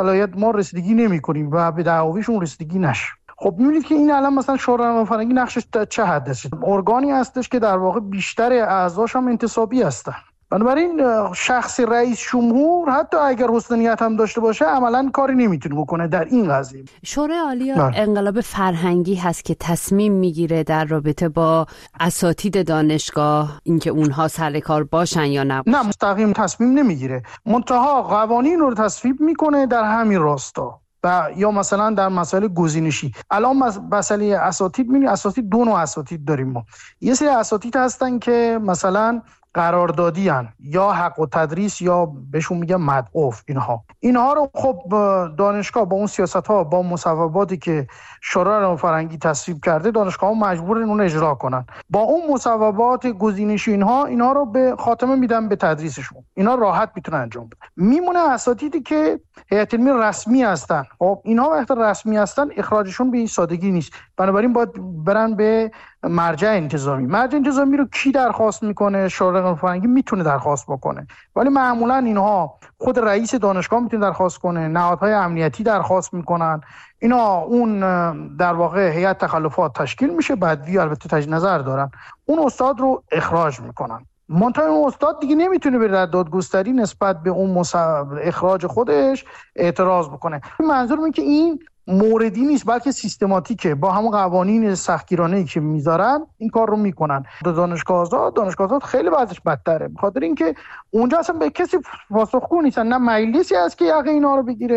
[SPEAKER 22] ما رسیدگی نمی‌کنیم و به دعاویشون رسیدگی نشه. خب می‌بینید که این الان مثلا شورای انقلاب فرهنگی نقشش چه حد است؟ ارگانی هستش که در واقع بیشتر اعضاش هم انتصابی هستن. بنابراین شخص رئیس جمهور حتی اگر حسن نیت هم داشته باشه عملاً کاری نمیتونه بکنه در این قضیه.
[SPEAKER 23] شورای عالی انقلاب فرهنگی هست که تصمیم میگیره در رابطه با اساتید دانشگاه اینکه اونها سر کار باشن یا نه.
[SPEAKER 22] نه، مستقیم تصمیم نمیگیره، منتها قوانین رو تصویب میکنه در همین راستا. و یا مثلا در مسائل گزینشی، الان مسئله اساتید می‌بینید اساتید دو نوع اساتید داریم ما. یه سری اساتید هستن که مثلا قراردادی هن یا حق و تدریس یا بهشون میگن مدعوف. اینها رو خب دانشگاه با اون سیاست‌ها، با مصوباتی که شورای فرهنگی تصویب کرده، دانشگاه‌ها مجبورن اون اجرا کنن. با اون مصوبات گزینشی اینها رو به خاتمه میدن به تدریسشون. اینا راحت میتونن انجام بدن. میمونه اساتیدی که هیئت علمی رسمی هستن. خب اینها وقتی رسمی هستن اخراجشون به این سادگی نیست. بنابراین باید برن به مرجع انتظامی. مرجع انتظامی رو کی درخواست میکنه؟ شورای انقلاب فرهنگی میتونه درخواست بکنه، ولی معمولا اینها خود رئیس دانشگاه میتونه درخواست کنه، نهادهای امنیتی درخواست میکنن. اینا اون در واقع هیئت تخلفات تشکیل میشه، بعدی البته تجدید نظر دارن، اون استاد رو اخراج میکنن. منتها اون استاد دیگه نمیتونه به دادگستری نسبت به اون اخراج خودش اعتراض بکنه. منظورم اینه که این موردی نیست، بلکه سیستماتیکه. با همون قوانین سختگیرانه‌ای که میذارن این کار رو میکنن. دانشگاه آزاد خیلی وضعش بدتره، بخاطر اینکه اونجا اصلا به کسی پاسخگو نیستن. نه مجلسی هست که یقه اینا رو بگیره،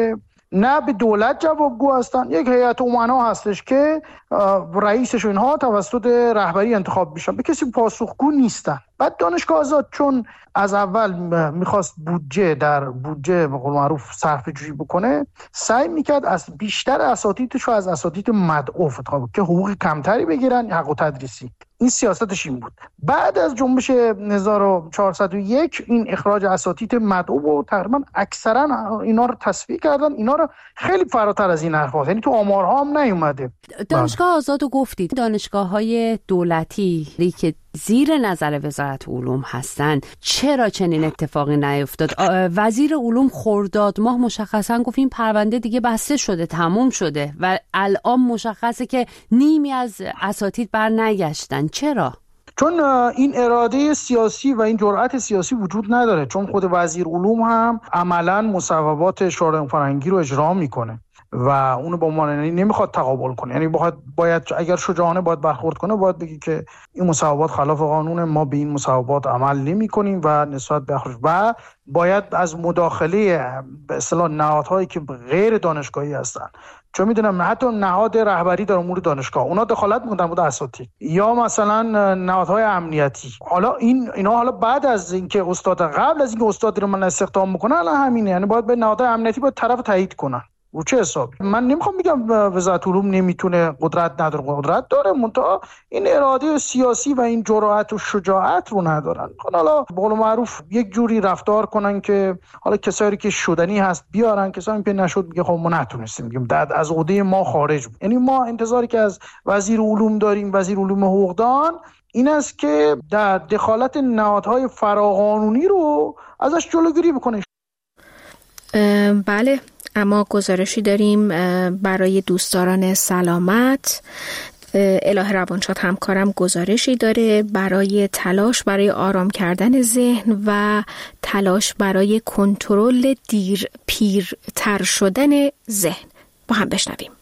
[SPEAKER 22] نه به دولت جوابگو هستن. یک هیئت امنا هستش که رئیسش اینها توسط رهبری انتخاب میشن، به کسی پاسخگو نیستن. بعد دانشگاه آزاد چون از اول میخواست بودجه به قول معروف صرفه‌جویی بکنه، سعی میکرد از بیشتر اساتیدش رو از اساتید مدعو انتخاب که حقوق کمتری بگیرن، حق تدریسی. این سیاستش این بود. بعد از جنبش 1401 این اخراج اساتید مدعو و تقریبا اکثرا اینا رو تصفیه کردن. اینا رو خیلی فراتر از این حرفا، یعنی تو آمارها هم نیومده.
[SPEAKER 23] دانشگاه آزادو گفتید، دانشگاه‌های دولتی که زیر نظر وزارت علوم هستن چرا چنین اتفاقی نیفتاد؟ وزیر علوم خرداد ماه مشخصا گفت این پرونده دیگه بسته شده، تموم شده و الان مشخصه که نیمی از اساتید بر نگشتن. چرا؟
[SPEAKER 22] چون این اراده سیاسی و این جرأت سیاسی وجود نداره، چون خود وزیر علوم هم عملاً مصوبات شورای فرهنگی رو اجرا میکنه و اونو به عنوان نمیخواد تقابل کنه. یعنی باید اگر شجاعانه باید برخورد کنه، باید بگی که این مصوبات خلاف قانونه، ما به این مصوبات عمل نمی‌کنیم و نسبت به و باید از مداخله به اصطلاح نهادهایی که غیر دانشگاهی هستن، چون میدونم حتی نهاد رهبری در امور دانشگاه اونا دخالت میکنن بود اساتید، یا مثلا نهادهای امنیتی. حالا اینا حالا بعد از اینکه استاد قبل از اینکه استادی رو من استخدام میکنن الان همینه، یعنی باید به نهادهای امنیتی باید طرف تایید کنن. رو چه حسابی؟ من نمیخوام بگم وزارت علوم نمیتونه، قدرت نداره، قدرت داره، منتها این اراده سیاسی و این جرأت و شجاعت رو ندارن. حالا به قول معروف یک جوری رفتار کنن که حالا کسایی که شدنی هست بیارن، کسایی که نشد میگه خب ما نتونستیم، میگیم بعد از عهده ما خارج بود. یعنی ما انتظاری که از وزیر علوم داریم، وزیر علوم حقوقدان، این است که در دخالت نهادهای فراقانونی رو ازش جلوگیری بکنه.
[SPEAKER 2] بله، اما گزارشی داریم برای دوستداران سلامت. اله روانشاد همکارم گزارشی داره برای تلاش برای آرام کردن ذهن و تلاش برای کنترل پیرتر شدن ذهن. با هم بشنویم.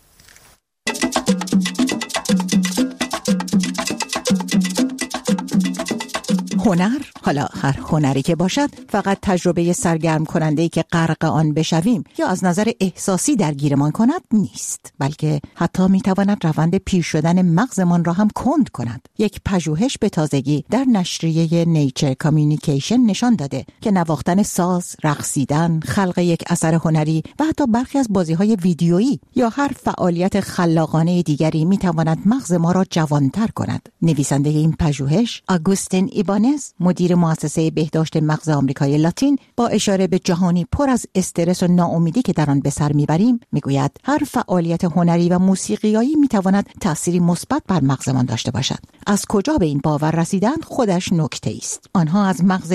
[SPEAKER 7] هنر، حالا هر هنری که باشد، فقط تجربه سرگرم کننده‌ای که غرق آن بشویم یا از نظر احساسی درگیرمان کند نیست، بلکه حتی میتواند روند پیر شدن مغزمان را هم کند کند. یک پژوهش به تازگی در نشریه نیچر کامیونیکیشن نشان داده که نواختن ساز، رقصیدن، خلق یک اثر هنری و حتی برخی از بازی‌های ویدیویی یا هر فعالیت خلاقانه دیگری میتواند مغز ما را جوانتر کند. نویسنده این پژوهش، آگوستین ایبانز، مدیر مؤسسه بهداشت مغز آمریکای لاتین، با اشاره به جهانی پر از استرس و ناامیدی که در آن به سر میبریم، میگوید هر فعالیت هنری و موسیقیایی میتواند تأثیری مثبت بر مغزمان داشته باشد. از کجا به این باور رسیدند خودش نکته است. آنها از مغز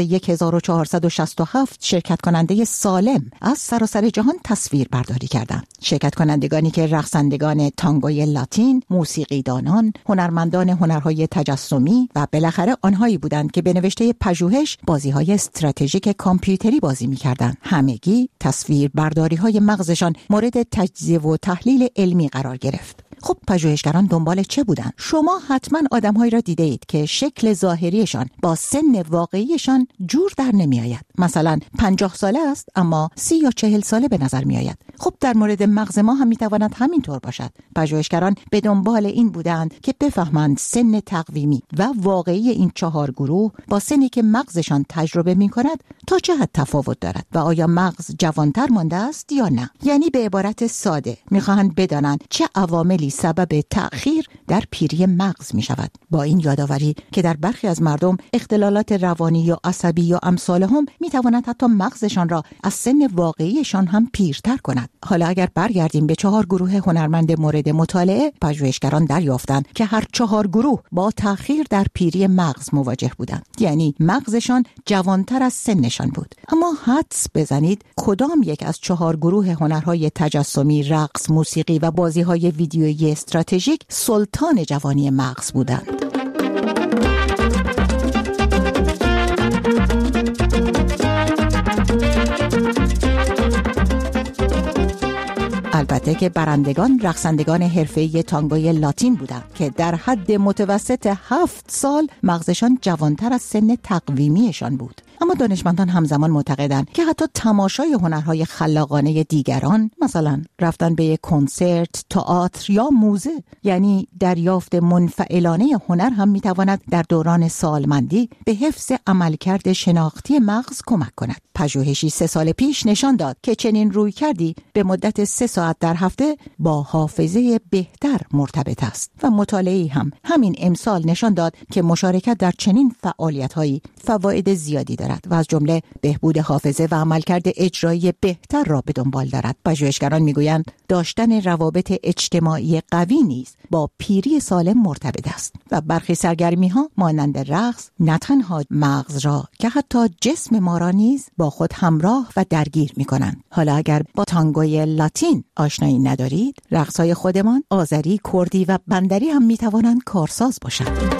[SPEAKER 7] 1467 شرکت کننده سالم از سراسر جهان تصویر برداری کردند. شرکت کنندگانی که رقصندگان تانگوی لاتین، موسیقیدانان، هنرمندان هنرهای تجسمی و بالاخره آنهایی بودند که به نوشته پژوهش بازی‌های استراتژیک کامپیوتری بازی می‌کردند. همگی تصویر برداری‌های مغزشان مورد تجزیه و تحلیل علمی قرار گرفت. خب پژوهشگران دنبال چه بودند؟ شما حتما آدم‌هایی را دیده اید که شکل ظاهریشان با سن واقعیشان جور در نمی‌آید. مثلا 50 ساله است اما 30 یا 40 ساله به نظر می‌آید. خب در مورد مغز ما هم می‌تواند همینطور باشد. پژوهشگران به دنبال این بودند که بفهمند سن تقویمی و واقعی این 4 گروه با سنی که مغزشان تجربه می‌کند تا چه حد تفاوت دارد و آیا مغز جوانتر مانده است یا نه. یعنی به عبارت ساده می‌خواهند بدانند چه عواملی سبب تأخیر در پیری مغز می‌شود. با این یادآوری که در برخی از مردم اختلالات روانی یا عصبی یا امثال هم می‌تواند حتی مغزشان را از سن واقعیشان هم پیرتر کند. حالا اگر برگردیم به 4 گروه هنرمند مورد مطالعه، پژوهشگران دریافتند که هر 4 گروه با تأخیر در پیری مغز مواجه بودند. یعنی مغزشان جوانتر از سنشان بود. اما حدس بزنید کدام یک از 4 گروه هنرهای تجسمی، رقص، موسیقی و بازی‌های ویدیویی استراتژیک سلطان جوانی مغز بودند. البته که برندگان رقصندگان حرفه‌ای تانگوی لاتین بودند که در حد متوسط 7 سال مغزشان جوانتر از سن تقویمیشان بود. اما دانشمندان همزمان معتقدند که حتی تماشای هنرهای خلاقانه دیگران، مثلا رفتن به یک کنسرت، تئاتر یا موزه، یعنی دریافت منفعلانه هنر هم میتواند در دوران سالمندی به حفظ عملکرد شناختی مغز کمک کند. پژوهشی 3 سال پیش نشان داد که چنین رویکردی به مدت 3 ساعت در هفته با حافظه بهتر مرتبط است و مطالعه‌ای هم همین امسال نشان داد که مشارکت در چنین فعالیت‌هایی فواید زیادی دارد و از جمله بهبود حافظه و عملکرد اجرایی بهتر را به دنبال دارد. پژوهشگران میگویند داشتن روابط اجتماعی قوی نیز با پیری سالم مرتبط است و برخی سرگرمی‌ها مانند رقص نه تنها مغز را که حتی جسم ما را نیز با خود همراه و درگیر می‌کنند. حالا اگر با تانگوی لاتین آشنایی ندارید، رقص‌های خودمان آذری، کردی و بندری هم می‌توانند کارساز باشند.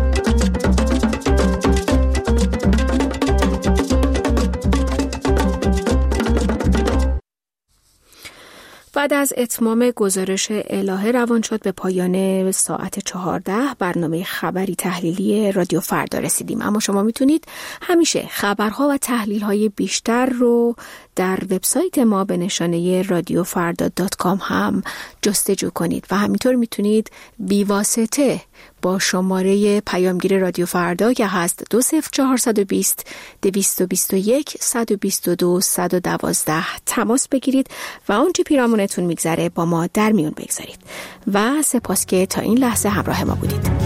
[SPEAKER 2] بعد از اتمام گزارش الهه روان شد به پایان ساعت 14 برنامه خبری تحلیلی رادیو فردا رسیدیم. اما شما میتونید همیشه خبرها و تحلیل‌های بیشتر رو در وبسایت ما به نشانه radiofarda.com هم جستجو کنید و همینطور میتونید بیواسطه با شماره پیامگیر رادیو فردا که هست 20420 221 122 112 تماس بگیرید و آنچه پیرامونتون میگذره با ما در میون بگذارید و سپاس که تا این لحظه همراه ما بودید.